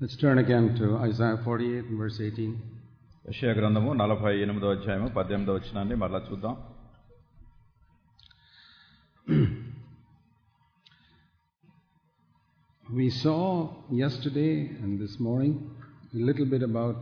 Let's turn again to Isaiah 48 and verse 18. యెషయా గ్రంథము 48వ అధ్యాయము 18వ వచనాన్ని మరలా చూద్దాం. We saw yesterday and this morning a little bit about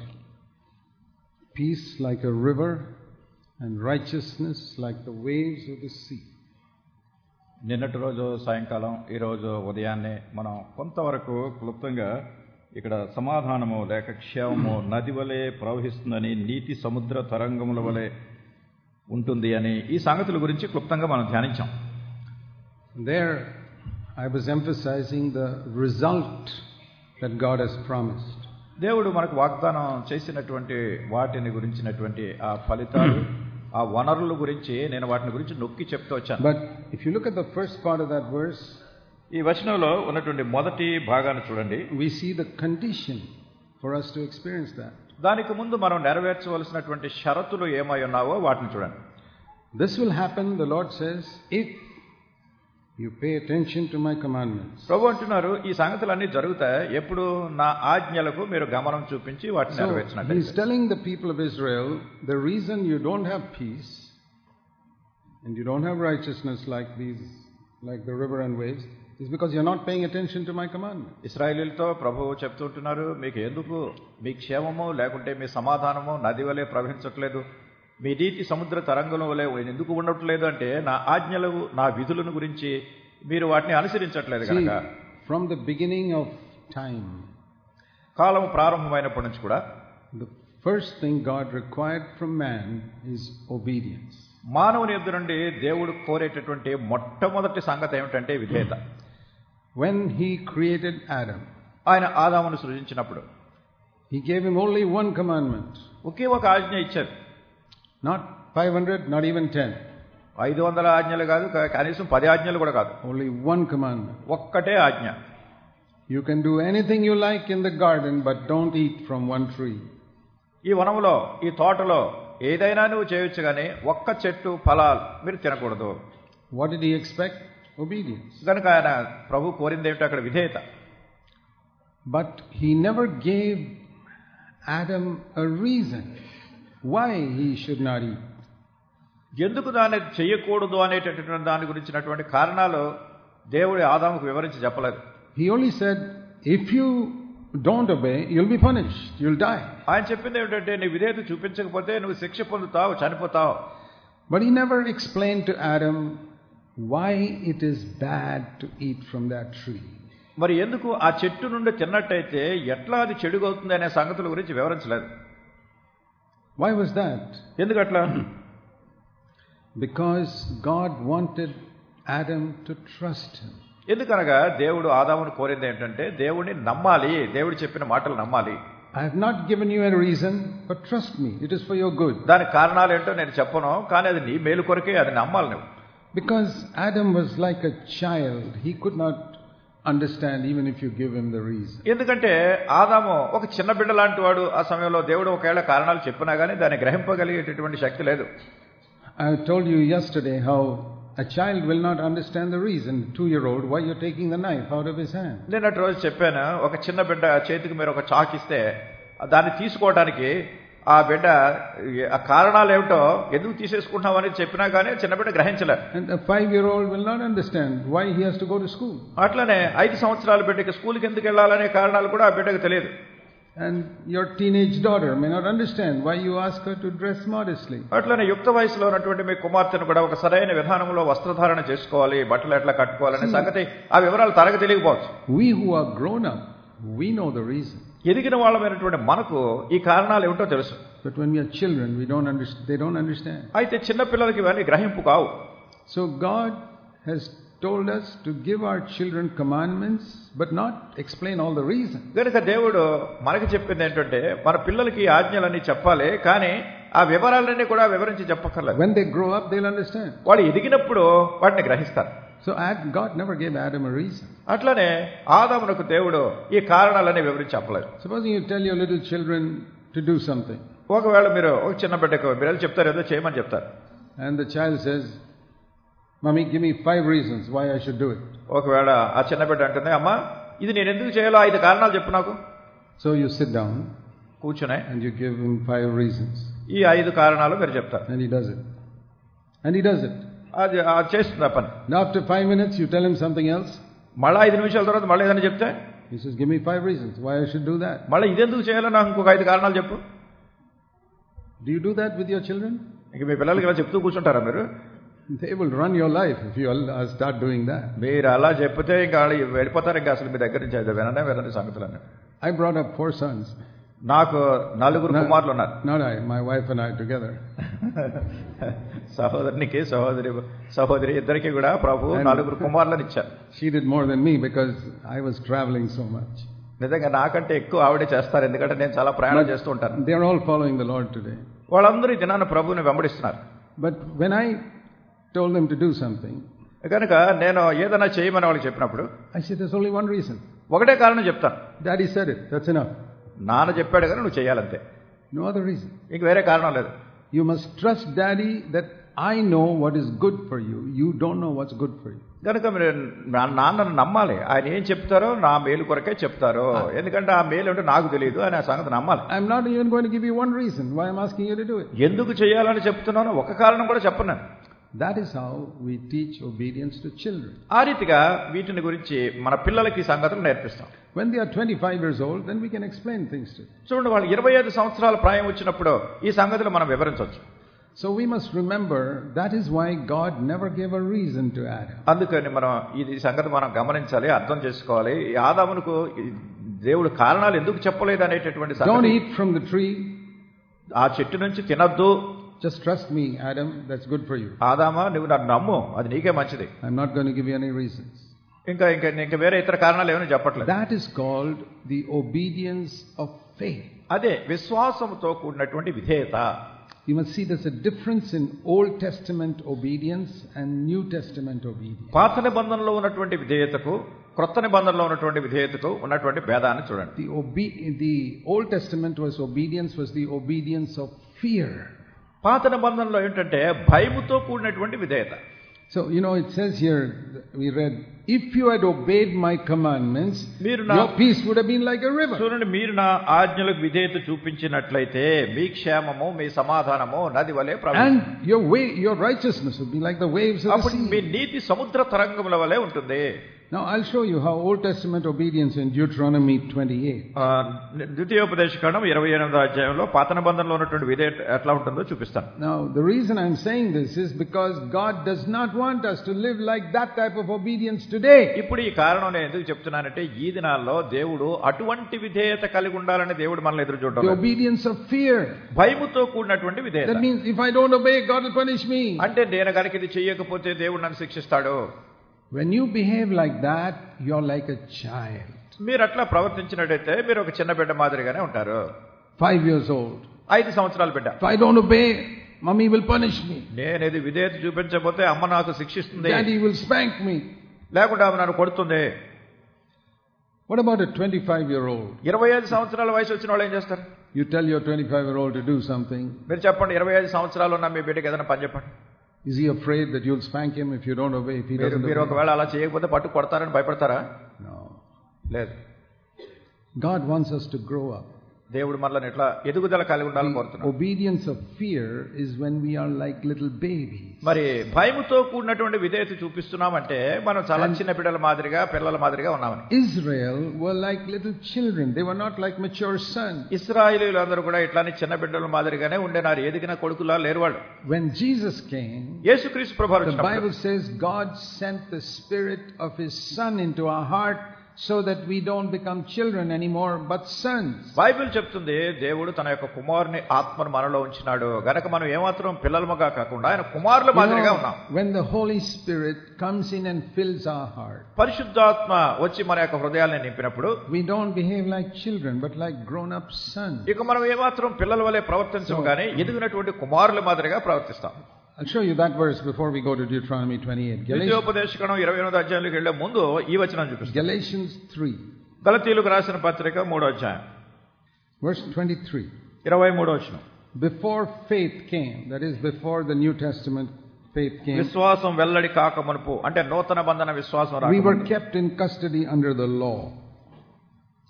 peace like a river and righteousness like the waves of the sea. నిన్నటి రోజు సాయంకాలం ఈ రోజు ఉదయాన్నే మనం కొంతవరకు క్లుప్తంగా ఇక్కడ సమాధానము లేక క్షేమము నది వలె ప్రవహిస్తుందని, నీటి సముద్ర తరంగముల వలె ఉంటుంది అని ఈ సంగతుల గురించి క్లుప్తంగా మనం ధ్యానించాం. There I was emphasizing the result that God has promised. దేవుడు మనకు వాగ్దానం చేసినటువంటి వాటిని గురించినటువంటి ఆ ఫలితాలు, ఆ వనరుల గురించి నేను వాటిని గురించి నొక్కి చెప్తూ వచ్చాను. But if you look at the first part of that verse, ఈ వచనంలో ఉన్నటువంటి మొదటి భాగాన్ని చూడండి. we see the condition for us to experience that. దానికి ముందు మనం నెరవేర్చవలసినటువంటి షరతులు ఏమై ఉన్నావో వాటిని చూడండి. This will happen, the Lord says, if you pay attention to my commandments. ప్రభు అంటున్నారు, ఈ సంగతులన్నీ జరుగుతాయి ఎప్పుడు నా ఆజ్ఞలకు మీరు గమనం చూపించి వాటిని So నెరవేర్చినట్లయితే. he's telling the people of Israel, the reason you don't have peace and you don't have righteousness like the river and waves is because you're not paying attention to my commandments. ఇశ్రాయేలీయులతో ప్రభువు చెప్తుంటున్నారు, మీకు ఎందుకు మీ క్షేమము లేకుంటే మీ సమాధానము నది వలె ప్రవహించట్లేదు, మీ నీటి సముద్ర తరంగం వలె ఎందుకు ఉండట్లేదు అంటే నా ఆజ్ఞలు నా విధులను గురించి మీరు వాటిని అనుసరించట్లేదు కనుక. From the beginning of time, కాలం ప్రారంభమైనప్పటి నుంచి కూడా the first thing God required from man is obedience. మానవుని ఎదురు నుండి దేవుడు కోరేటటువంటి మొట్టమొదటి సంగతి ఏమిటంటే విధేయత. When he created Adam, ఆయన ఆదామును సృజించినప్పుడు he gave him only one commandment. ఒకే ఒక ఆజ్ఞ ఇచ్చారు. Not 500, not even 10. 500 ఆజ్ఞలు కాదు, కనీసం 10 ఆజ్ఞలు కూడా కాదు. Only one commandment. ఒక్కటే ఆజ్ఞ. You can do anything you like in the garden, but don't eat from one tree. ఈ వనములో, ఈ తోటలో ఏదైనా నువ్వు చేయొచ్చు కానీ ఒక్క చెట్టు ఫలాలు మీరు తినకూడదు. What did he expect? Obedience. కనుక ఆయన ప్రభు కోరింది ఏమిటి అక్కడ? విధేయత. But he never gave Adam a reason why he should not eat. ఎందుకు దాన్ని చేయకూడదు అనేటటువంటి దాని గురించినటువంటి కారణాలు దేవుడు ఆదాముకు వివరించి చెప్పలేదు. He only said, if you don't obey, you'll be punished, you'll die. ఆయన చెప్పింది ఏమిటంటే నీ విధేయత చూపించకపోతే నువ్వు శిక్ష పొందుతావు, చనిపోతావు. But he never explained to Adam why it is bad to eat from that tree. మరి ఎందుకు ఆ చెట్టు నుండి తిన్నట్టయితే ఎట్లా అది చెడుగవుతుంది అనే సంగతుల గురించి వివరించలేదు. Why was that? ఎందుకట్లా? Because God wanted Adam to trust him. ఎందుకనగా దేవుడు ఆదామును కోరింది ఏంటంటే దేవుడిని నమ్మాలి, దేవుడు చెప్పిన మాటలు నమ్మాలి. I have not given you a reason, but trust me, it is for your good. దానికి కారణాలు ఏంటో నేను చెప్పను, కానీ అది నీ మేలు కొరకే, అది నమ్మాలి నువ్వు. Because Adam was like a child, he could not understand even if you give him the reason. ఎందుకంటే ఆదాము ఒక చిన్న బిడ్డ లాంటి వాడు. ఆ సమయంలో దేవుడు ఒకవేళ కారణాలు చెప్పినా కానీ దాన్ని గ్రహింపగలిగేటటువంటి శక్తి లేదు. I told you yesterday how a child will not understand the reason, 2-year-old, why you're taking the knife out of his hand. నిన్నటి రోజు చెప్పాను, ఒక చిన్న బిడ్డ చేతికి మీరు ఒక చాక్ ఇస్తే దాన్ని తీసుకోవడానికి ఆ బిడ్డ ఆ కారణాలు ఏమిటో ఎందుకు తీసేసుకుంటున్నావు అని చెప్పినా కానీ చిన్న బిడ్డ గ్రహించలేదు. And a 5-year-old will not understand why he has to go to school. అట్లనే 5 సంవత్సరాల బిడ్డకి స్కూల్కి ఎందుకు వెళ్ళాలనే కారణాలు కూడా ఆ బిడ్డకు తెలియదు. And your teenage daughter may not understand why you ask her to dress modestly. అట్లనే యుక్త వయసులో ఉన్నటువంటి మీ కుమార్తెను కూడా ఒక సరైన విధానంలో వస్త్రధారణ చేసుకోవాలి, బట్టలు ఎట్లా కట్టుకోవాలనే సంగతి ఆ వివరాలు తనకు తెలియకపోవచ్చు. We who are grown up, we know the reason. ఎదిగిన వాళ్ళమైనటువంటి మనకు ఈ కారణాలు ఏమిటో తెలుసు. But when we are children, they don't understand. అయితే చిన్న పిల్లలకి ఇవన్నీ గ్రహింపు కావు. So God has told us to give our children commandments, but not explain all the reason. కనుక దేవుడు మనకి చెప్పింది ఏంటంటే మన పిల్లలకి ఆజ్ఞలన్నీ చెప్పాలి, కానీ ఆ వివరాలన్నీ కూడా వివరించి చెప్పక్కర్లేదు. When they grow up, they'll understand. వాడు ఎదిగినప్పుడు వాటిని గ్రహిస్తారు. So God never gave Adam a reason. అట్లనే ఆదామునకు దేవుడు ఈ కారణాలన్నీ వివరించి చెప్పలేదు. Supposing you tell your little children to do something. ఒకవేళ మీరు ఒక చిన్న బిడ్డకు మీరు చెప్తారు, ఏదో చేయమని చెప్తారు. And the child says, Mommy, give me 5 reasons why I should do it. ఒకవేళ ఆ చిన్న బిడ్డ అంటుంది, అమ్మా ఇది నేను ఎందుకు చేయాలో 5 కారణాలు చెప్పు నాకు. So you sit down కూర్చునే and you give him 5 reasons. ఈ 5 కారణాలు మీరు చెప్తారు. And he does it. And he does it. అది చేస్తుంది ఆ పని. Now after 5 minutes you tell him something else. మళ్ళీ 5 నిమిషాల తర్వాత మళ్ళీ ఏదైనా చెప్తే he says, give me 5 reasons why I should do that. మళ్ళీ ఇదెందుకు చేయాలో నాకు ఇంకొక 5 కారణాలు చెప్పు. Do you do that with your children? ఇంక మీ పిల్లలకి ఇలా చెప్తూ కూర్చుంటారా మీరు? They will run your life if you start doing that. మీరు అలా చెప్తే ఇంకా వెళ్ళిపోతారు. ఇంకా అసలు మీ దగ్గర నుంచి అయితే వినని సంగతులన్నీ. I brought up 4 sons. నాకు 4 కుమారులు ఉన్నారు. Not I, my wife and I together. సహోదరునికి సహోదరి ఇద్దరికి కూడా ప్రభు 4 కుమారులను ఇచ్చారు. She did more than me because I was traveling so much. నిజంగా నాకంటే ఎక్కువ ఆవిడే చేస్తారు, ఎందుకంటే నేను చాలా ప్రయాణం చేస్తూ ఉంటాను. They are all following the Lord today. వాళ్ళందరూ ఈ దినాన ప్రభువుని వెంబడిస్తున్నారు. But when I told them to do something, కనుక నేను ఏదైనా చేయమని వాళ్ళకి చెప్పినప్పుడు I said there's only one reason. ఒకటే కారణం చెప్తాను. Daddy said it, that's enough. నాన్న చెప్పాడు కానీ నువ్వు చేయాలంతే. No other reason. ఇంక వేరే కారణం లేదు. You must trust Daddy that I know what is good for you. You don't know what's good for you. కనుక మీరు నాన్నను నమ్మాలి. ఆయన ఏం చెప్తారో నా మేలు కొరకే చెప్తారో, ఎందుకంటే ఆ మేలు అంటే నాకు తెలియదు అని ఆ సంగతి నమ్మాలి. I'm not even going to give you one reason why I'm asking you to do it. ఎందుకు చేయాలని చెప్తున్నానో ఒక కారణం కూడా చెప్పను. That is how we teach obedience to children. ఆ రీతిగా వీటిని గురించి మన పిల్లలకి సంగతులు నేర్పిస్తాం. When they are 25 years old, then we can explain things to them. చూడండి, వాళ్ళు 25 సంవత్సరాల ప్రాయం వచ్చినప్పుడు ఈ సంగతులు మనం వివరించవచ్చు. So we must remember that is why God never gave a reason to Adam. అందుకని మనం ఈ సంగతి మనం గమనించాలి, అర్థం చేసుకోవాలి. ఆదామునకు దేవుడు కారణాలు ఎందుకు చెప్పలేదు అనేటటువంటి సంగతి. Don't eat from the tree. ఆ చెట్టు నుంచి తినొద్దు. Just trust me, Adam, that's good for you. ఆదామా, నువ్వు నన్ను నమ్ము, అది నీకే మంచిది. I'm not going to give you any reasons. ఇంకా వేరే ఇతర కారణాలు ఏమైనా చెప్పట్లేదు. That is called the obedience of faith. అదే విశ్వాసంతో కూడినటువంటి విధేయత. You must see there's a difference in Old Testament obedience and New Testament obedience. పాత నిబంధనలో ఉన్నటువంటి విధేయతకు క్రొత్త నిబంధనలో ఉన్నటువంటి విధేయతకు ఉన్నటువంటి భేదాన్ని చూడండి. The Old Testament obedience was the obedience of fear. పాత నిబంధనలో ఏంటంటే భయముతో కూడినటువంటి విధేయత. So, it says here, we read, if you had obeyed my commandments, your peace would have been like a river. చూడండి, మీరు నా ఆజ్ఞలకు విధేయత చూపించినట్లయితే మీ క్షేమము మీ సమాధానము నది వలె ప్రవహిస్తుంది. And your righteousness would be like the waves of the sea. అప్పుడు మీ నీతి సముద్ర తరంగముల వలె ఉంటుంది. Now I'll show you how Old Testament obedience in Deuteronomy 28. ద్వితీయోపదేశకాండం 28వ అధ్యాయంలో పాత నిబంధనలో ఉన్నటువంటి విధేయత ఎట్లా ఉంటుందో చూపిస్తాను. Now the reason I'm saying this is because God does not want us to live like that type of obedience today. ఇప్పుడు ఈ కారణం నేను ఎందుకు చెప్తున్నానంటే ఈ దినాల్లో దేవుడు అటువంటి విధేయత కలిగి ఉండాలని దేవుడు మనల్ని ఎదురు చూడడం. The obedience of fear. భయముతో కూడినటువంటి విధేయత. That means if I don't obey, God will punish me. అంటే నేను గనుక ఇది చేయకపోతే దేవుడు నన్ను శిక్షిస్తాడు. When you behave like that, you're like a child. మీరు అట్లా ప్రవర్తించినట్టయితే మీరు ఒక చిన్న బిడ్డ మాదిరిగానే ఉంటారు. 5 years old. 5 సంవత్సరాల బిడ్డ. If I don't obey, mommy will punish me. నేను ఇది విధేయత చూపించకపోతే అమ్మ నాకు శిక్షిస్తుంది. Daddy will spank me. లేకుంటే ఆమె నన్ను కొడుతుంది. What about a 25-year-old? 25 సంవత్సరాల వయసు వచ్చిన వాళ్ళు ఏం చేస్తారు? You tell your 25-year-old to do something. మీరు చెప్పండి, 25 సంవత్సరాలు ఉన్న మీ బిడ్డకి ఏదైనా పని చెప్పండి. Is he afraid that you'll spank him if you don't obey? If he doesn't obey? మీరు ఒకవేళ అలా చేయకపోతే పట్టు కొడతారని భయపడతారా? No. లేదు. God wants us to grow up. దేవుడు మనల్ని ఎట్లా ఎదుగుదల కలిగి ఉండాలని కోరుతున్నాడు. Obedience of fear is when we are like little babies. మరి భయముతో కూడినటువంటి విధేయత చూపిస్తున్నామంటే మనం చాలా చిన్న పిల్లల మాదిరిగా ఉన్నామని. Israel were like little children. They were not like mature sons. ఇశ్రాయేలీయులందరూ కూడా ఇట్లానే చిన్న బిడ్డల మాదిరిగానే ఉండేనారు. ఎదిగిన కొడుకులా లేరు వాళ్ళు. When Jesus came, యేసుక్రీస్తు ప్రభువు the Bible says God sent the spirit of his son into our heart so that we don't become children anymore but sons. Bible చెప్తుంది దేవుడు తన యొక్క కుమారుని ఆత్మను మనలో ఉంచినాడు గనుక మనం ఏమాత్రం పిల్లలముగా కాకుండా ఆయన కుమారుల మాదిరిగా ఉన్నాం. When the Holy Spirit comes in and fills our heart, పరిశుద్ధాత్మ వచ్చి మన యొక్క హృదయాలను నింపినప్పుడు we don't behave like children but like grown up sons. ఇక మనం ఏమాత్రం పిల్లల వలె ప్రవర్తించము గానీ ఎదిగినటువంటి కుమారుల మాదిరిగా ప్రవర్తిస్తాం. I'll show you that verse before we go to Deuteronomy 28. ద్వితీయోపదేశకాండం 28వ అధ్యాయంలోకి వెళ్ళే ముందు ఈ వచనం చూపిస్తాను. Galatians 3. గలతీయులకు రాసిన పత్రిక 3వ అధ్యాయం. Verse 23. 23వ వచనం. Before faith came, that is before the New Testament faith came. విశ్వాసం వెల్లడి కాక మునుపు అంటే నూతన బంధన విశ్వాసం రాక we were kept in custody under the law.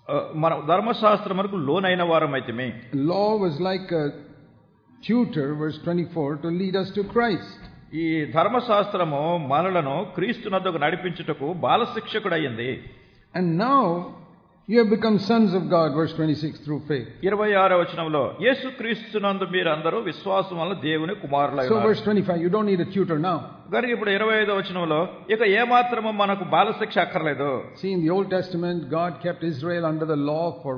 మన ధర్మశాస్త్రమునకు లోనైన వారమైతిమి. Law was like a tutor, verse 24, to lead us to Christ. ఈ ధర్మశాస్త్రము మనలను క్రీస్తునద్దకు నడిపించుటకు బాలశిక్షకుడయ్యింది. And now you have become sons of God, verse 26, through faith. 26వ వచనంలో యేసుక్రీస్తునందు మీరందరూ విశ్వాసం వలన దేవుని కుమారులై So ఉన్నారు. verse 25, you don't need a tutor now. గనుక ఇప్పుడు 25వ వచనంలో ఇక ఏమాత్రము మనకు బాలశిక్ష అక్కర్లేదు. See, in the Old Testament, God kept Israel under the law for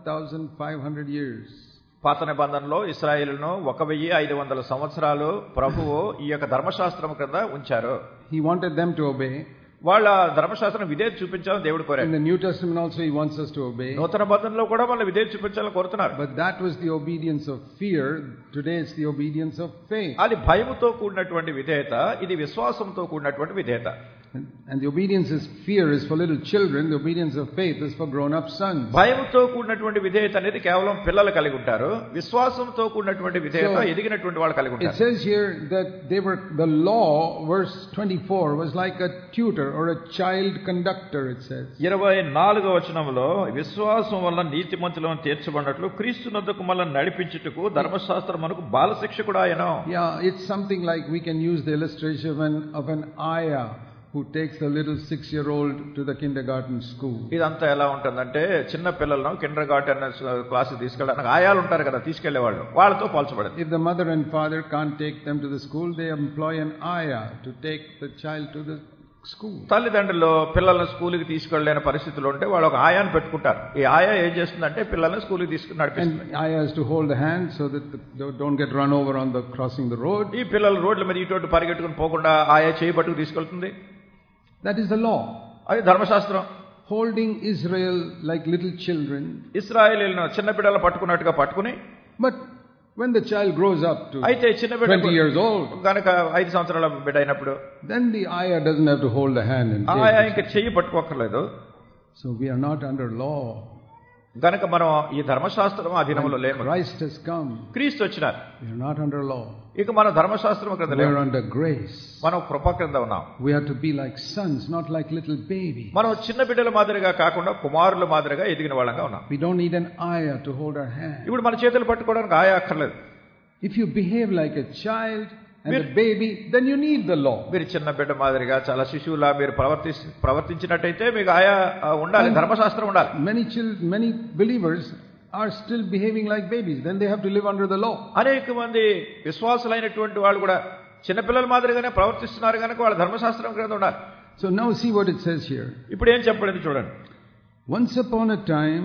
1,500 years. పాత నిబంధనలో ఇశ్రాయేలును 1500 సంవత్సరాలు ప్రభువు ఈ యొక్క ధర్మశాస్త్రం కింద ఉంచారు. He wanted them to obey. వాళ్ళ ధర్మశాస్త్రం విధేయత చూపించాలని దేవుడు In కోరాడు. the New Testament also He wants us to obey. నూతన నిబంధనలో కూడా వాళ్ళ విధేయత చూపించాలని కోరుతున్నారు. But that was the obedience of fear. Today it's the obedience of faith. అది భయముతో కూడినటువంటి విధేయత, ఇది విశ్వాసంతో కూడినటువంటి విధేయత. And the obedience is fear is for little children. The obedience of faith is for grown-up sons. భయముతో కూడినటువంటి విధేయత అనేది కేవలం పిల్లలు కలిగి ఉంటారు. విశ్వాసంతో కూడినటువంటి విధేయత ఎదిగినటువంటి వాళ్ళు కలిగి It ఉంటారు. says here that the law, verse 24, was like a tutor or a child conductor, it says. 24వ వచనంలో విశ్వాసం వల్ల నీతిమంతులను తీర్చబడినట్లు క్రీస్తునద్దకు మనల్ని నడిపించుటకు ధర్మశాస్త్రం మనకు బాలశిక్షకుడు ఆయనో. Yeah, it's something like we can use the illustration of an ayah who takes a little 6-year-old to the kindergarten school. ఇదంతా ఎలా ఉంటుందంటే చిన్న పిల్లలను కిండర్ గార్టెన్ క్లాస్ తీసుకెళ్ళడానికి ఆయాలు ఉంటారు కదా, తీసుకెళ్లేవాళ్ళు, వాళ్ళతో పోల్చబడింది. If the mother and father can't take them to the school, they employ an ayah to take the child to the school. తల్లిదండ్రులు పిల్లల్ని స్కూల్కి తీసుకెళ్ళలేని పరిస్థితులు ఉంటే వాళ్ళు ఒక ఆయాను పెట్టుకుంటారు. ఈ ఆయా ఏం చేస్తుందంటే పిల్లల్ని స్కూల్కి తీసుకుని నడిపిస్తుంది. And ayah has to hold the hand so that they don't get run over on the crossing the road. ఈ పిల్లలు రోడ్ల మీద ఇటు పరిగెట్టుకుని పోకుండా ఆయా చేయి పట్టుకు తీసుకెళ్తుంది. That is the law. అది ధర్మశాస్త్రం. Holding Israel like little children. ఇశ్రాయేలీయులను చిన్న బిడ్డలు పట్టుకున్నట్టుగా పట్టుకుని, But when the child grows up to అయితే చిన్న బిడ్డ 20 years old, కనుక 5 సంవత్సరాల బిడ్డ అయినప్పుడు then the ayah doesn't have to hold the hand and ఆయా take. ఇంకా చెయ్యి పట్టుకోకర్లేదు. So we are not under law. గనక మనం ఈ ధర్మశాస్త్రం అధీనంలో లేము. Christ has come. క్రీస్తు వచ్చినారు. We are not under law. ఇక మన ధర్మశాస్త్రం క్రింద We లేము. are under grace. మనం కృప క్రింద ఉన్నాం. We are to be like sons, not like little babies. మనం చిన్న బిడ్డల మాదిరిగా కాకుండా కుమారుల మాదిరిగా ఎదిగిన వాళ్ళంగా ఉన్నాం. We don't need an ayah to hold our hand. ఇప్పుడు మన చేతులు పట్టుకోవడానికి ఆయా అక్కర్లేదు. If you behave like a child and a baby, then you need the law. మీరు చిన్న బిడ్డ మాదిరిగా చాలా శిశువులా మీరు ప్రవర్తించినట్టయితే మీకు ఆయా ఉండాలి, ధర్మశాస్త్రం ఉండాలి. Many believers are still behaving like babies. Then they have to live under the law. అనేక మంది విశ్వాసులైనటువంటి వాళ్ళు కూడా చిన్నపిల్లల మాదిరిగానే ప్రవర్తిస్తున్నారు కనుక వాళ్ళ ధర్మశాస్త్రం క్రింద ఉండాలి. So now see what it says here. ఇప్పుడు ఏం చెప్పలేదు చూడండి. Once upon a time,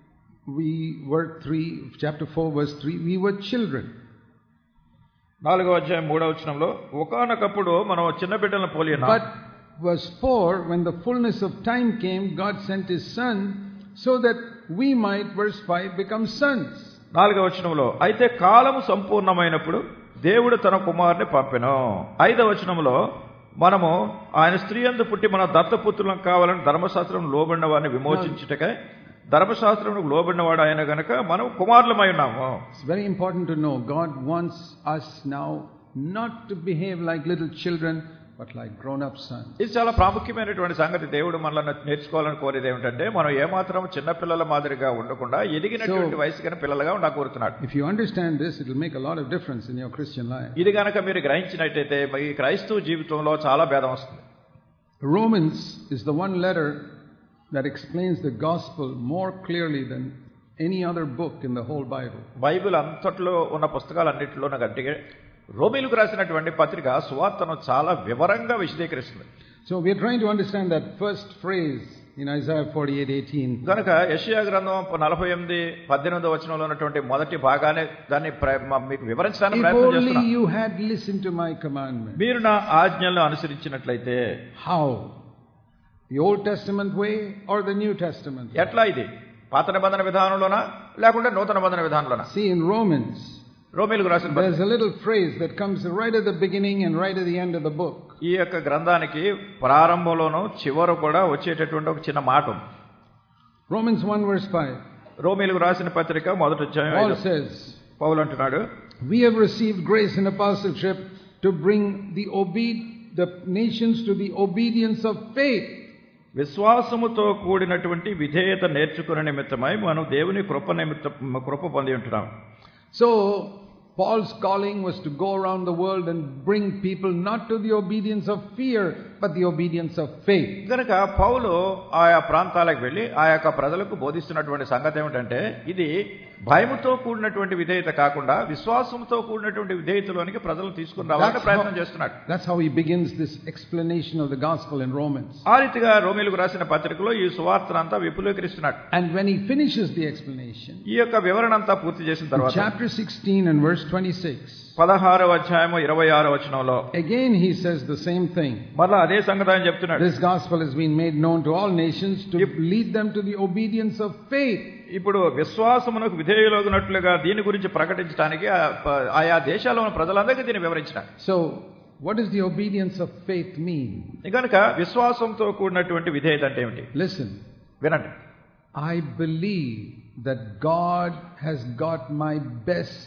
chapter 4, verse 3, we were children. 4వ అధ్యాయం 3వ వచనంలో ఒకానొకప్పుడు మనం చిన్న బిడ్డలను పోలి ఉన్నాం. But verse 4, when the fullness of time came, God sent His Son so that we might, verse 5, become sons. 4వ వచనంలో అయితే కాలము సంపూర్ణమైనప్పుడు దేవుడు తన కుమారుని పంపెను. 5వ వచనంలో మనము ఆయన స్త్రీ యందు పుట్టి మన దత్తపుత్రులను కావాలని ధర్మశాస్త్రం లోబడిన వారిని విమోచించుటకై ధర్మశాస్త్రమునకు లోబడినవాడు ఆయన గనక మనం కుమారులమై ఉన్నాము. It's very important to know God wants us now not to behave like little children but like grown-up sons. ఇది చాలా ప్రాముఖ్యమైనటువంటి సంగతి. దేవుడు మనల్ని నేర్చుకోవాలని కోరేది ఏమిటంటే మనం ఏమాత్రం చిన్న పిల్లల మాదిరిగా ఉండకుండా ఎదిగినటువంటి వయసు కన్నా పిల్లలుగా ఉండా కోరుతున్నాడు. If you understand this, it will make a lot of difference in your Christian life. ఇది గనక మీరు గ్రహించినట్టయితే ఈ క్రైస్తవ జీవితంలో చాలా భేదం వస్తుంది. Romans is the one letter that explains the gospel more clearly than any other book in the whole Bible. Bible అంతట్లో ఉన్న పుస్తకాలన్నింటిలో గట్టిగా రోమీయులకు రాసినటువంటి పత్రిక సువార్తను చాలా వివరంగా విశదీకరిస్తుంది. So we are trying to understand that first phrase in Isaiah 48:18. కనుక యెషయా గ్రంథం 48:18వ వచనంలో ఉన్నటువంటి మొదటి భాగాన్ని దాన్ని మీకు వివరించడానికి ప్రయత్నం If only చేస్తున్నాను. you had listened to my commandment. మీరు నా ఆజ్ఞలను అనుసరించినట్లయితే. How? The Old Testament way or the New Testament? ఎట్లా ఇది? పాత నిబంధన విధానంలోనా లేకుంటే నూతన నిబంధన విధానంలోనా? See, in Romans, రోమీయులకు రాసిన there's a little phrase that comes right at the beginning and right at the end of the book. ఈ యొక్క గ్రంథానికి ప్రారంభంలోనూ చివర కూడా వచ్చేటటువంటి ఒక చిన్న మాట ఉంది. Romans 1 verse 5. రోమీయులకు రాసిన పత్రిక మొదటి అధ్యాయం Paul says, పౌలు అంటున్నాడు, we have received grace and apostleship to bring the nations to the obedience of faith విశ్వాసముతో కూడినటువంటి విధేయత నేర్చుకునే నిమిత్తమై మనం దేవుని కృప పొంది ఉంటున్నాం. So Paul's calling was to go around the world and bring people not to the obedience of fear but the obedience of faith. కనుక పౌలు ఆయా ప్రాంతాలకు వెళ్ళి ఆ యొక్క ప్రజలకు బోధిస్తున్నటువంటి సంగతి ఏమిటంటే ఇది భయముతో కూడినటువంటి విధేయత కాకుండా విశ్వాసంతో కూడినటువంటి విధేయతలోనికి ప్రజలను తీసుకుని రావాలని ప్రయత్నం చేస్తున్నాడు. That's how he begins this explanation of the gospel in Romans. ఆ రీతిగా రోమీయులకు రాసిన పత్రికలో ఈ సువార్తనంతా విపులీకరిస్తున్నాడు. And when he finishes the explanation, ఈ యొక్క వివరణ అంతా పూర్తి చేసిన తర్వాత chapter 16 and verse 26, 16వ అధ్యాయము 26వ వచనంలో again he says the same thing. మరలా అదే సంగతి ఆయన చెప్తున్నాడు. This gospel has been made known to all nations to lead them to the obedience of faith. ఇప్పుడు విశ్వాసమునకు విధేయులగునట్లుగా దీని గురించి ప్రకటించడానికి ఆయా దేశాల్లోని ప్రజలందరికీ దీన్ని వివరించారు. So what does the obedience of faith mean? కనుక విశ్వాసంతో కూడినటువంటి విధేయత అంటే ఏమిటి? Listen, వినండి. I believe that God has got my best,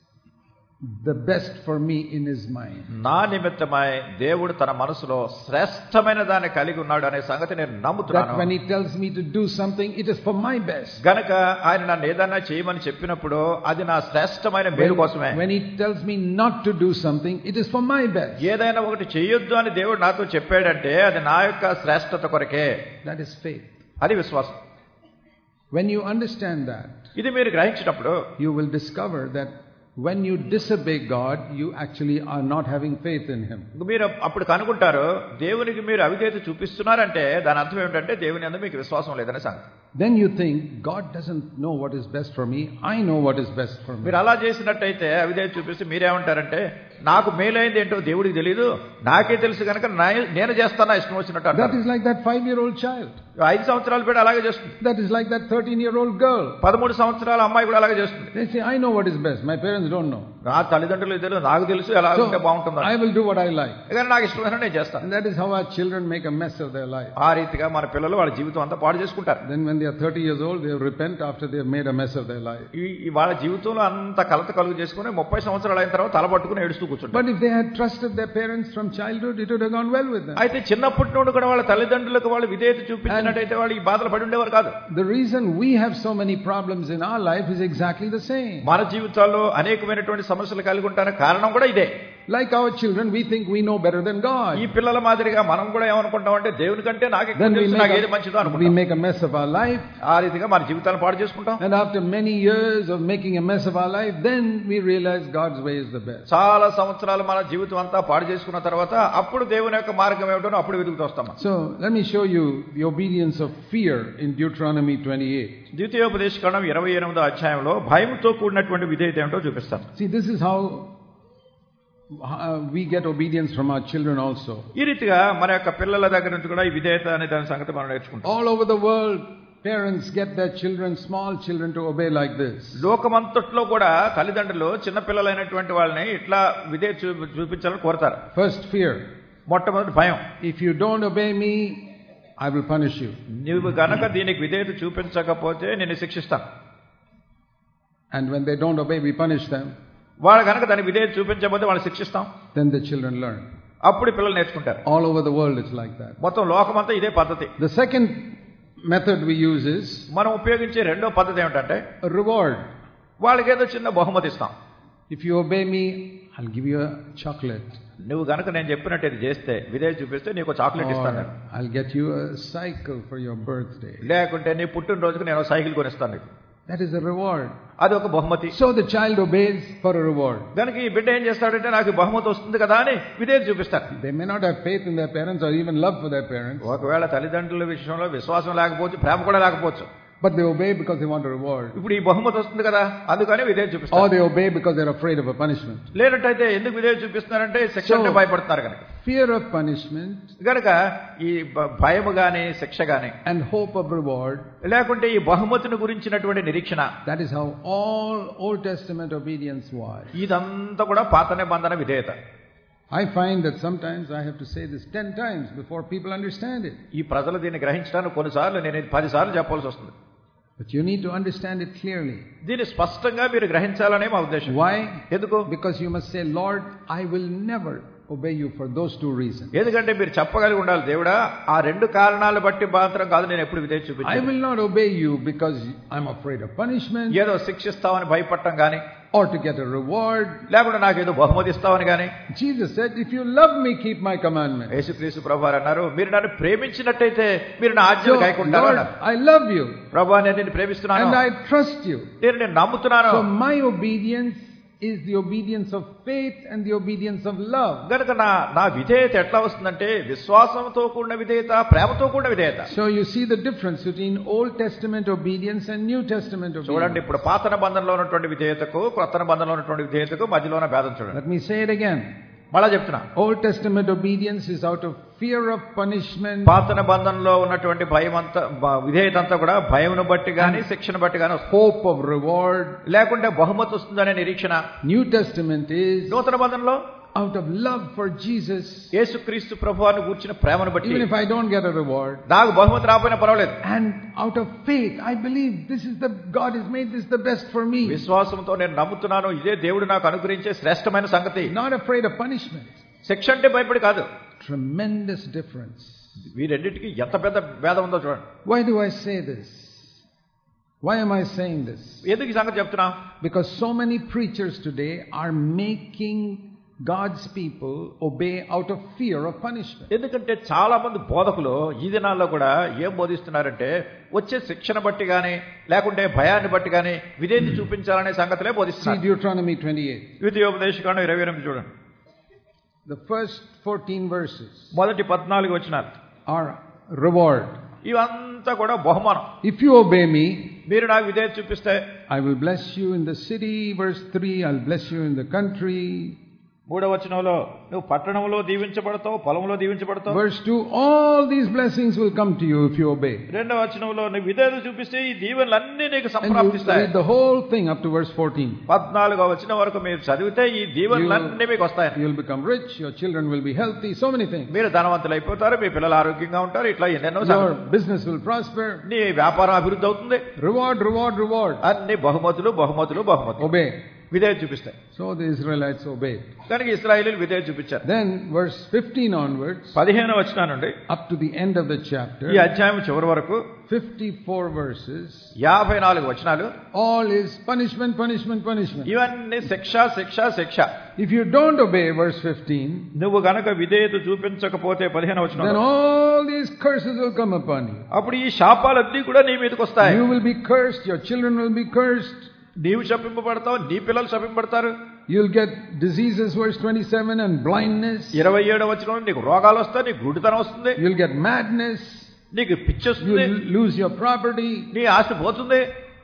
the best for me in his mind. నా నిమిత్తమై దేవుడు తన మనసులో శ్రేష్టమైన దాన్ని కలిగి ఉన్నాడు అనే సంగతి నేను నమ్ముతున్నాను. That when he tells me to do something, it is for my best. గనుక ఆయన నన్ను ఏదైనా చేయమని చెప్పినప్పుడు అది నా శ్రేష్టమైన మేలు కోసమే. When he tells me not to do something, it is for my best. ఏదైనా ఒకటి చేయొద్దు అని దేవుడు నాతో చెప్పాడంటే అది నా యొక్క శ్రేష్టత కొరకే. That is faith. అది విశ్వాసం. When you understand that, ఇది మీరు గ్రహించినప్పుడు you will discover that when you disobey God, you actually are not having faith in him. మీరు అప్పుడు కనుకుంటారు దేవునికి మీరు అవిధేయత చూపిస్తున్నారంటే దాని అర్థం ఏమిటంటే దేవుని యందు మీకు విశ్వాసం లేదనే సంగతి. Then you think God doesn't know what is best for me, I know what is best for me. మీరు అలా చేసినట్టయితే అవిధేయత చూపిస్తే మీరేమంటారంటే నాకు మేలైంది ఏంటో దేవుడికి తెలియదు, నాకే తెలుసు కనుక నేను చేస్తానా ఇష్టం వచ్చినట్టు. That is like that 5-year-old child. 5 సంవత్సరాల బిడ్డ అలాగే చేస్తుంది. That is like that 13-year-old girl. 13 సంవత్సరాల అమ్మాయి కూడా అలాగే చేస్తుంది. They say, I know what is best, my parents don't know. నా తల్లిదండ్రులకు తెలియదు, నాకు తెలుసు ఎలా ఉంటే బాగుంటుందో. I will do what I like. కానీ నాకు ఇష్టమైన నేను చేస్తాను. And that is how our children make a mess of their life. ఆ రీతిగా మన పిల్లలు వాళ్ళ జీవితం అంతా పాడు చేసుకుంటారు. Then when they are 30 years old, they repent after they have made a mess of their life. ఈ వాళ్ళ జీవితంలో అంత కలత కలుగు చేసుకుని 30 సంవత్సరాలు అయిన తర్వాత తలపట్టుకుని ఏడుస్తూ కూర్చుంటారు. But if they had trusted their parents from childhood, it would have gone well with them. అయితే చిన్నప్పటి నుండి కూడా వాళ్ళ తల్లిదండ్రులకు వాళ్ళు విధేయత చూపించినట్టయితే వాళ్ళు ఈ బాధలు పడి ఉండేవారు కాదు. The reason we have so many problems in our life is exactly the same. మన జీవితాల్లో అనేకమైనటువంటి సమస్యలు కలిగి ఉంటానికి కారణం కూడా ఇదే. Like our children, we think we know better than God. ఈ పిల్లల మాదిరిగా మనం కూడా ఏమనుకుంటామంటే దేవుని కంటే నాకు ఎక్కువ తెలుసు, నాకు ఏది మంచిదో అనుకుంటాం. We make a mess of our life. ఆ రీతిగా మన జీవితాలను పాడు చేసుకుంటాం. And after many years of making a mess of our life, then we realize God's way is the best. చాలా సంవత్సరాలు మన జీవితం అంతా పాడు చేసుకున్న తర్వాత అప్పుడు దేవుని యొక్క మార్గం ఏమిటో అప్పుడు వెతుకుతూ వస్తాం. So let me show you the obedience of fear in Deuteronomy 28. ద్వితీయోపదేశకాండం 28వ అధ్యాయంలో భయంతో కూడినటువంటి విధేయత ఏమిటో చూపిస్తాను. See, this is how we get obedience from our children also. ఈ రీతిగా మన యొక్క పిల్లల దగ్గర నుంచి కూడా ఈ విధేయత అనే దాని సంగతి మనం నేర్చుకుంటాం. All over the world, parents get their children, small children, to obey like this. లోకమంతట్లో కూడా తల్లిదండ్రులు చిన్న పిల్లలైనటువంటి వాళ్ళని ఇట్లా విధేయత చూపించాలని కోరుతారు. First, fear. మొట్టమొదటి భయం. If you don't obey me, I will punish you. నీవు గనక దీనికి విధేయత చూపించకపోతే నేను శిక్షిస్తాను. And when they don't obey, we punish them. వాళ్ళు కనుక దాని విధేయత చూపించకపోతే వాళ్ళు శిక్షిస్తాం. Then the children learn. అప్పుడు పిల్లలు నేర్చుకుంటారు. All over the world it's like that. మొత్తం లోకమంతా ఇదే పద్ధతి. The second method we use is మనం ఉపయోగించే రెండో పద్ధతి ఏమిటంటే a reward. వాళ్ళకి ఏదో చిన్న బహుమతి ఇస్తాం. If you obey me, I'll give you a chocolate. నువ్వు గనక నేను చెప్పినట్టు ఇది చేస్తే విధేయత చూపిస్తే నీకు చాక్లెట్ ఇస్తాను. I'll get you a cycle for your birthday. లేకుంటే నీ పుట్టినరోజుకు నేను సైకిల్ కొనిస్తాను నీకు. That is a reward. అది ఒక బహుమతి. So the child obeys for a reward. కనుక ఈ బిడ్డ ఏం చేస్తాడంటే నాకు బహుమతి వస్తుంది కదా అని విధేయత చూపిస్తాడు. They may not have faith in their parents or even love for their parents. ఒకవేళ తల్లిదండ్రుల విషయంలో విశ్వాసం లేకపోవచ్చు, ప్రేమ కూడా లేకపోవచ్చు. But they obey because they want a reward. ఇప్పుడు ఈ బహుమతి వస్తుంది కదా అందుకని విధేయత చూపిస్తారు. Or they obey because they're afraid of a punishment. లేనట్టయితే ఎందుకు విధేయత చూపిస్తున్నారంటే శిక్షకు భయపడుతున్నారు కనుక. Fear of punishment, కనుక ఈ భయము గాని శిక్ష గాని and hope of reward, లేకుంటే ఈ బహుమతిని గురించినటువంటి నిరీక్షణ. that is how all Old Testament obedience was. ఇదంతా కూడా పాత నిబంధన విధేయత. I find that sometimes I have to say this 10 times before people understand it. ఈ ప్రజలు దీన్ని గ్రహించడానికి కొన్నిసార్లు నేను 10 సార్లు చెప్పాల్సి వస్తుంది. But you need to understand it clearly. దీన్ని స్పష్టంగా మీరు గ్రహించాలనే మా ఉద్దేశం. Why? ఎందుకు? Because you must say, Lord, I will never obey you for those two reasons. ఎందుకంటే మీరు చెప్పగలిగి ఉండాలి, దేవుడా ఆ రెండు కారణాలు బట్టి మాత్రం కాదు నేను ఎప్పుడు విధేయత I చూపించాను. will not obey you because I'm afraid of punishment ఏదో శిక్షిస్తావని భయపడటం గాని, or to get a reward. లేకుంటే నాకేదో బహుమతి ఇస్తావని గాని. Jesus said, if you love me, keep my commandments. యేసుక్రీస్తు ప్రభువారు అన్నారు, మీరు నన్ను ప్రేమించినట్టయితే మీరు నా ఆజ్ఞలు So, గైకుంటారు Lord, అన్నారు. I love you ప్రభువా నేను నిన్ను ప్రేమిస్తున్నాను, and I trust you. నేను నమ్ముతున్నాను. So my obedience is the obedience of faith and the obedience of love. గనుక నా విధేయత ఎట్లా వస్తుందంటే విశ్వాసంతో కూడిన విధేయత, ప్రేమతో కూడిన విధేయత. So you see the difference between Old Testament obedience and New Testament చూడండి, obedience. ఇప్పుడు పాత నిబంధనలో ఉన్నటువంటి విధేయతకు కొత్త నిబంధనలో ఉన్నటువంటి విధేయతకు మధ్యలో ఉన్న భేదం చూడండి. Let me say it again. మళ్ళా చెప్తున్నా, Old Testament obedience is out of fear of punishment, పాత నిబంధనలో ఉన్నటువంటి భయం అంతా, విధేయత అంతా కూడా భయంను బట్టి గాని శిక్షను బట్టి గాని వస్తుంది. hope of reward. లేకుంటే బహుమతి వస్తుందనే నిరీక్షణ. New Testament is నూతన నిబంధనలో out of love for Jesus. యేసుక్రీస్తు ప్రభువారిని గూర్చిన ప్రేమను బట్టి, Even if I don't get a reward, నాకు బహుమతి రాకపోయినా పర్వాలేదు, and out of faith, I believe this is God has made this the best for me. విశ్వాసంతో నేను నమ్ముతున్నాను, ఇదే దేవుడు నాకు అనుగ్రహించే శ్రేష్టమైన సంగతి. Not afraid of punishment. శిక్ష అంటే భయపడి కాదు. Tremendous difference. వీరెన్నిటికీ ఎంత పెద్ద భేదం ఉందో చూడండి. Why do I say this? Why am I saying this? ఎందుకు ఈ సంగతి చెప్తున్నా? Because so many preachers today are making God's people obey out of fear of punishment. ఎందుకంటే చాలా మంది బోధకులు ఈ దినాల్లో కూడా ఏం బోధిస్తున్నారంటే వచ్చే శిక్షణ బట్టి గాని లేకుంటే భయాన్ని బట్టి గాని విధేయత చూపించాలనే సంగతులే See బోధిస్తున్నారు. Deuteronomy 28. ద్వితీయోపదేశకాండం 28 చూడండి. The first 14 verses మొదటి 14 వచనాలు are reward. ఇవంతా కూడా బహుమానం. If you obey me, మీరు నాకు విధేయత చూపిస్తే I will bless you in the city. Verse 3, I'll bless you in the country. 3వ వచనంలో నువ్వు పట్టణంలో దీవించబడతావు, పొలంలో దీవించబడతావు. Verse 2, all these blessings will come to you if you obey. 2వ వచనంలో నువ్వు విధేయత చూపిస్తే ఈ దీవెనలన్నీ నీకు And you సంప్రాప్తిస్తాయి. read the whole thing up to verse 14. 14వ వచనం వరకు మీరు చదివితే ఈ దీవెనలన్నీ మీకు వస్తాయి. You will become rich, your children will be healthy, so many things. మీరు ధనవంతులు అయిపోతారు, మీ పిల్లలు ఆరోగ్యంగా ఉంటారు, ఇట్లా ఎన్నెన్నో Your business will prosper. నీ వ్యాపారం అభివృద్ధి అవుతుంది. Reward, reward, reward. అన్ని బహుమతులు బహుమతులు బహుమతులు Obey. విధేయత చూపిస్తాయి. So the Israelites obeyed. కనుక ఇశ్రాయేలీయులు విధేయత చూపించారు. Then verse 15 onwards, 15వ వచనం నుండి up to the end of the ఈ chapter, అధ్యాయం చివరి వరకు 54 verses, 54 వచనాలు all is punishment, punishment, punishment. ఇవన్నీ శిక్ష శిక్ష శిక్ష. If you don't obey, verse 15, నువ్వు గనక విధేయత చూపించకపోతే 15వ then వచనం all these curses will come upon you. అప్పుడు ఈ శాపాలన్నీ కూడా నీ మీదకి వస్తాయి. You will be cursed, your children will be cursed. నీవు శపింపబడతావు, నీ పిల్లలు శపింపబడతారు. You'll get diseases, verse 27, and blindness. 27వ వచనం నీకు రోగాలు వస్తాయి, నీకు గుడితనం వస్తుంది, You'll get madness. నీకు పిచ్చి వస్తుంది, You'll lose your property. నీ ఆస్తి పోతుంది.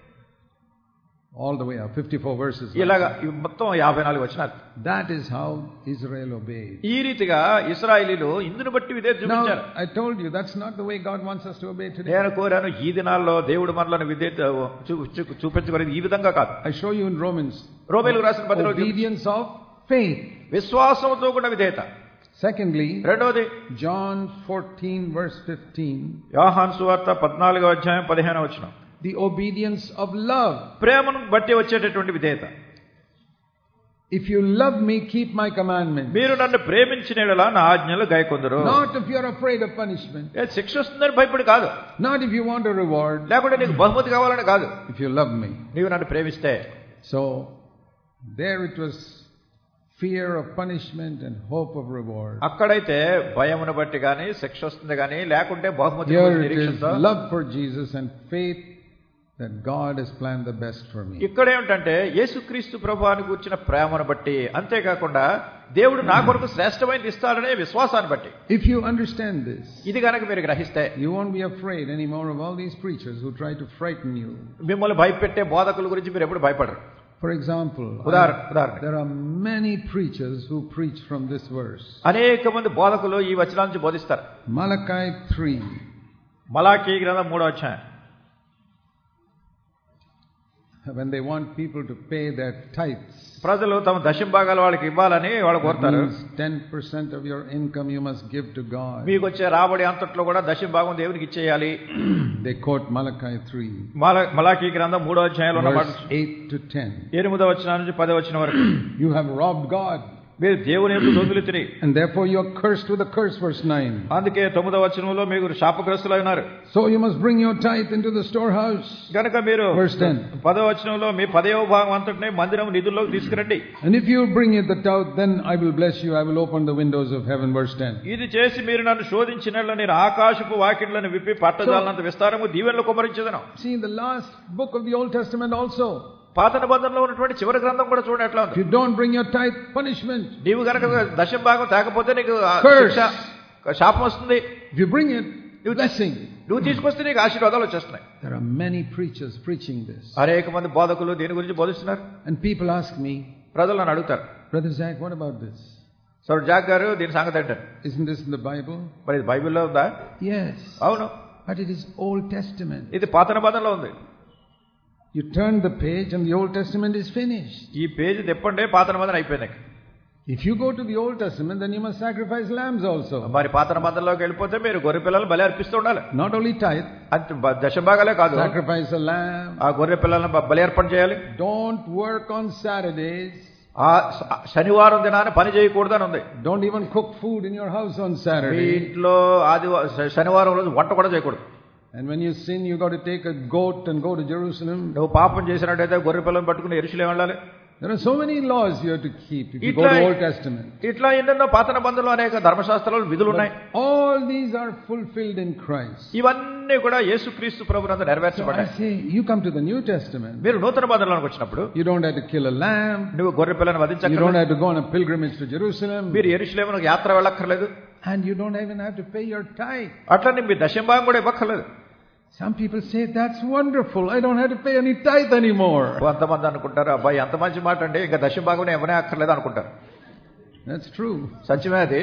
All the way up, 54 verses. ఇలాగా ఇవి మొత్తం 54 వచనాలు. That is how Israel obeyed. ఈ రీతిగా ఇశ్రాయేలీయులు ఇందును బట్టి విధేయత చూపించారు. Now, I told you, that's not the way God wants us to obey today. నేను కోరాను ఈ దినాల్లో దేవుడు మనలను విధేయత చూపించగలిగింది ఈ విధంగా కాదు. I show you in Romans. రోమీయులకు రాసిన పత్రికలో Obedience of faith. విశ్వాసంతో కూడా విధేయత. Secondly, రెండవది John 14 verse 15. యోహాను సువార్త 14వ అధ్యాయం 15వ వచనం. The obedience of love. ప్రేమను బట్టి వచ్చేటటువంటి విధేయత. If you love me, keep my commandments. మీరు నన్ను ప్రేమించిన యెడల నా ఆజ్ఞలు గైకొందురు. Not if you are afraid of punishment. శిక్ష వస్తుందని భయపడి కాదు, Not if you want a reward. లేకుంటే నీకు బహుమతి కావాలని కాదు, If you love me. నీవు నన్ను ప్రేమిస్తే. So, there it was fear of punishment and hope of reward. అక్కడైతే భయమును బట్టి గాని శిక్ష వస్తుంది గాని లేకుంటే బహుమతి Here it is నిరీక్షించో. love for Jesus and faith that God has planned the best for me. ఇక్కడ ఏమిటంటే యేసుక్రీస్తు ప్రభువుని గురించిన ప్రేమను బట్టి, అంతేకాకుండా దేవుడు నా కొరకు శ్రేష్టమైనది ఇస్తాడనే విశ్వాసాన్ని బట్టి. If you understand this, ఇది కనుక మీరు గ్రహిస్తే you won't be afraid anymore of all these preachers who try to frighten you. మిమ్మల్ని భయపెట్టే బోధకుల గురించి మీరు ఎప్పుడు భయపడరు. For example, ఉదాహరణ there are many preachers who preach from this verse. అనేక మంది బోధకులు ఈ వచనాల నుంచి బోధిస్తారు. Malachi 3. మలాకీ గ్రంథం 3వ అధ్యాయం. When they want people to pay their tithes, ప్రజలు తమ దశంభాగాలు వాళ్ళకి ఇవ్వాలని వాళ్ళు కోరుతారు. 10% of your income you must give to God. మీకు వచ్చే రాబడి అంతట్లో కూడా దశంభాగం దేవునికి ఇచ్చేయాలి. They quote Malachi 3. మలాకీ గ్రంథం 3వ అధ్యాయంలో ఉన్న మాట verse 8 to 10. 8వ వచనం నుంచి 10వ వచనం వరకు. You have robbed God. మీరు దేవుని యందు దొంగిలితిరి. And therefore you are cursed with a curse, verse 9. అందుకే 9వ వచనంలో మీరు శాపగ్రస్తులై ఉన్నారు. So you must bring your tithe into the storehouse. గనుక మీరు verse 10. 10వ వచనంలో మీ 10వ భాగం అంతటిని మందిరం నిధుల్లోకి తీసుకురండి. And if you bring it the tithe, then I will bless you. I will open the windows of heaven, verse 10. ఇది చేసి మీరు నన్ను శోధించినట్ల నేను ఆకాశపు వాకిళ్లను విప్పి పట్టజాలనంత విస్తారము దీవెనలు కుమ్మరించెదను. See, in the last book of the Old Testament also, పాత నిబంధనలో ఉన్నటువంటి చివరి గ్రంథం కూడా చూడండి ఎట్లా ఉంది. if you don't bring your tithe, punishment. నీవు గనక దశమ భాగం తేకపోతే నీకు శిక్ష, శాపం వస్తుంది. If you bring it, blessing. నువ్వు తీసుకొస్తే నీకు ఆశీర్వాదాలు వచ్చేస్తున్నాయి. There are many preachers preaching this. అనేక మంది బోధకులు దీని గురించి బోధిస్తున్నారు. And people ask me, ప్రజలు నన్ను అడుగుతారు, Brother Zach, what about this? Sir Zach గారు దీని సంగతి ఏంటంటే, Isn't this in the Bible? మరి ఇది బైబిల్లో ఉందా? Yes. అవును, But it is Old Testament. ఇది పాత నిబంధనలో ఉంది. You turn the page and the Old Testament is finished. ఈ పేజీ తిప్పండి, పాత నిబంధన అయిపోయింది. If you go to the Old Testament, then you must sacrifice lambs also. మరి పాత నిబంధనలోకి వెళ్ళిపోతే మీరు గొర్రె పిల్లలను బలి అర్పిస్తూ ఉండాలి. Not only tithe, అంత దశభాగాలే కాదు, sacrifice a lamb. ఆ గొర్రె పిల్లలను బలి అర్పణ చేయాలి. Don't work on Saturdays. ఆ శనివారం దినాన్ని పని చేయకూడదని ఉంది. Don't even cook food in your house on me Saturday. ఇంట్లో శనివారం రోజు వంట కూడా చేయకూడదు. And when you sin, you got to take a goat and go to Jerusalem. నువ్వు పాపం చేసినట్టయితే గొర్రె పిల్లని పట్టుకుని యెరూషలేము వెళ్ళాలి. There are so many laws you have to keep if you go to Old Testament. ఇట్లా ఎన్నెన్నో పాత నిబంధనలో అనేక ధర్మశాస్త్రాలు విధులు ఉన్నాయి. All these are fulfilled in Christ. ఇవన్నీ కూడా యేసుక్రీస్తు ప్రభువునందు నెరవేర్చబడ్డాయి. I say, you come to the New Testament. మీరు నూతన నిబంధనలోకి వచ్చినప్పుడు You don't have to kill a lamb. నువ్వు గొర్రె పిల్లని You don't వధించక్కర్లేదు. have to go on a pilgrimage to Jerusalem. మీరు యెరూషలేమునకు యాత్ర వెళ్ళక్కర్లేదు. And you don't even have to pay your tithe. అట్లనే మీ దశంభాగం కూడా ఇవ్వక్కర్లేదు. Some people say, that's wonderful. I don't have to pay any tithe anymore. కొంతమంది అనుకుంటారు, అబ్బాయి ఎంత మంచి మాట అండి, ఇంకా దశంభాగం ఇవ్వనే అక్కర్లేదు అనుకుంటారు. That's true. సత్యమే అది.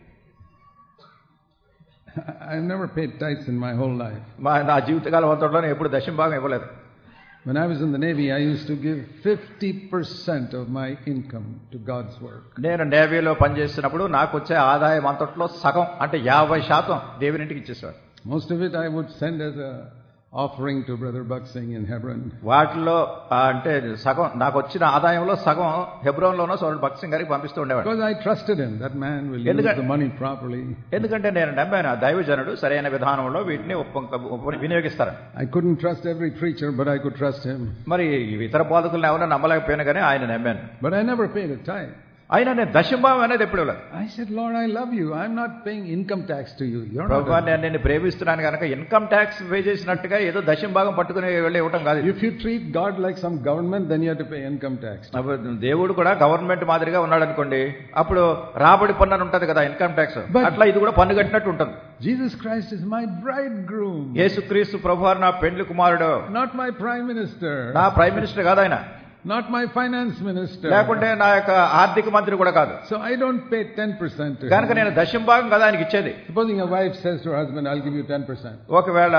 I've never paid tithes in my whole life. నా జీవితకాలం అంతట్లో నేను ఎప్పుడు దశంభాగం ఇవ్వలేదు. When I was in the Navy, I used to give 50% of my income to God's work. నేను నేవీలో పనిచేస్తున్నప్పుడు నాకు వచ్చే ఆదాయం అంతట్లో సగం అంటే 50% దేవునింటికి ఇచ్చేసాను. Most of it I would send as a offering to Brother Buxing in Hebron. వాటిలో అంటే సగం నాకు వచ్చిన ఆదాయంలో సగం హెబ్రోన్లోనో సోదరుడు భక్సింగ్ గారికి పంపిస్తూ ఉండేవాడు. Because I trusted him. That man will use the money properly. ఎందుకంటే నేను నమ్మాను, దైవజనుడు సరైన విధానంలో వీటిని వినియోగిస్తారు. I couldn't trust every preacher, but I could trust him. మరి ఇతర బోధకులను ఎవరైనా నమ్మలేకపోయినా కానీ ఆయన నమ్మాను. But I never paid a tithe. అయినా నేను దశంభాగం అనేది ఎప్పుడు ఇవ్వలేదు. I said, Lord, I love you. I'm not paying income tax to you. ప్రభువా, నేను నిన్ను ప్రేమిస్తున్నాను కనుక ఇన్కమ్ ట్యాక్స్ పే చేసినట్టుగా ఏదో దశంభాగం పట్టుకుని వెళ్ళి ఇవ్వటం కాదు. If you treat God like some government, then you have to pay income tax. దేవుడు కూడా గవర్నమెంట్ మాదిరిగా ఉన్నాడు అనుకోండి, అప్పుడు రాబడి పన్ను అని ఉంటది కదా, ఇన్కమ్ ట్యాక్స్. అట్లా ఇది కూడా పన్ను కట్టినట్టు ఉంటుంది. Jesus Christ is my bridegroom. యేసుక్రీస్తు ప్రభువారు నా పెండ్లి కుమారుడు. Not my prime minister. నా ప్రైమ్ మినిస్టర్ కాదు ఆయన. Not my finance minister. లేకుంటే నా యొక్క ఆర్థిక మంత్రి కూడా కాదు. So I don't pay 10% to him. కనుక నేను దశంభాగం కదా ఆయనకి ఇచ్చేది. Supposing a wife says to her husband, I'll give you 10%. ఒకవేళ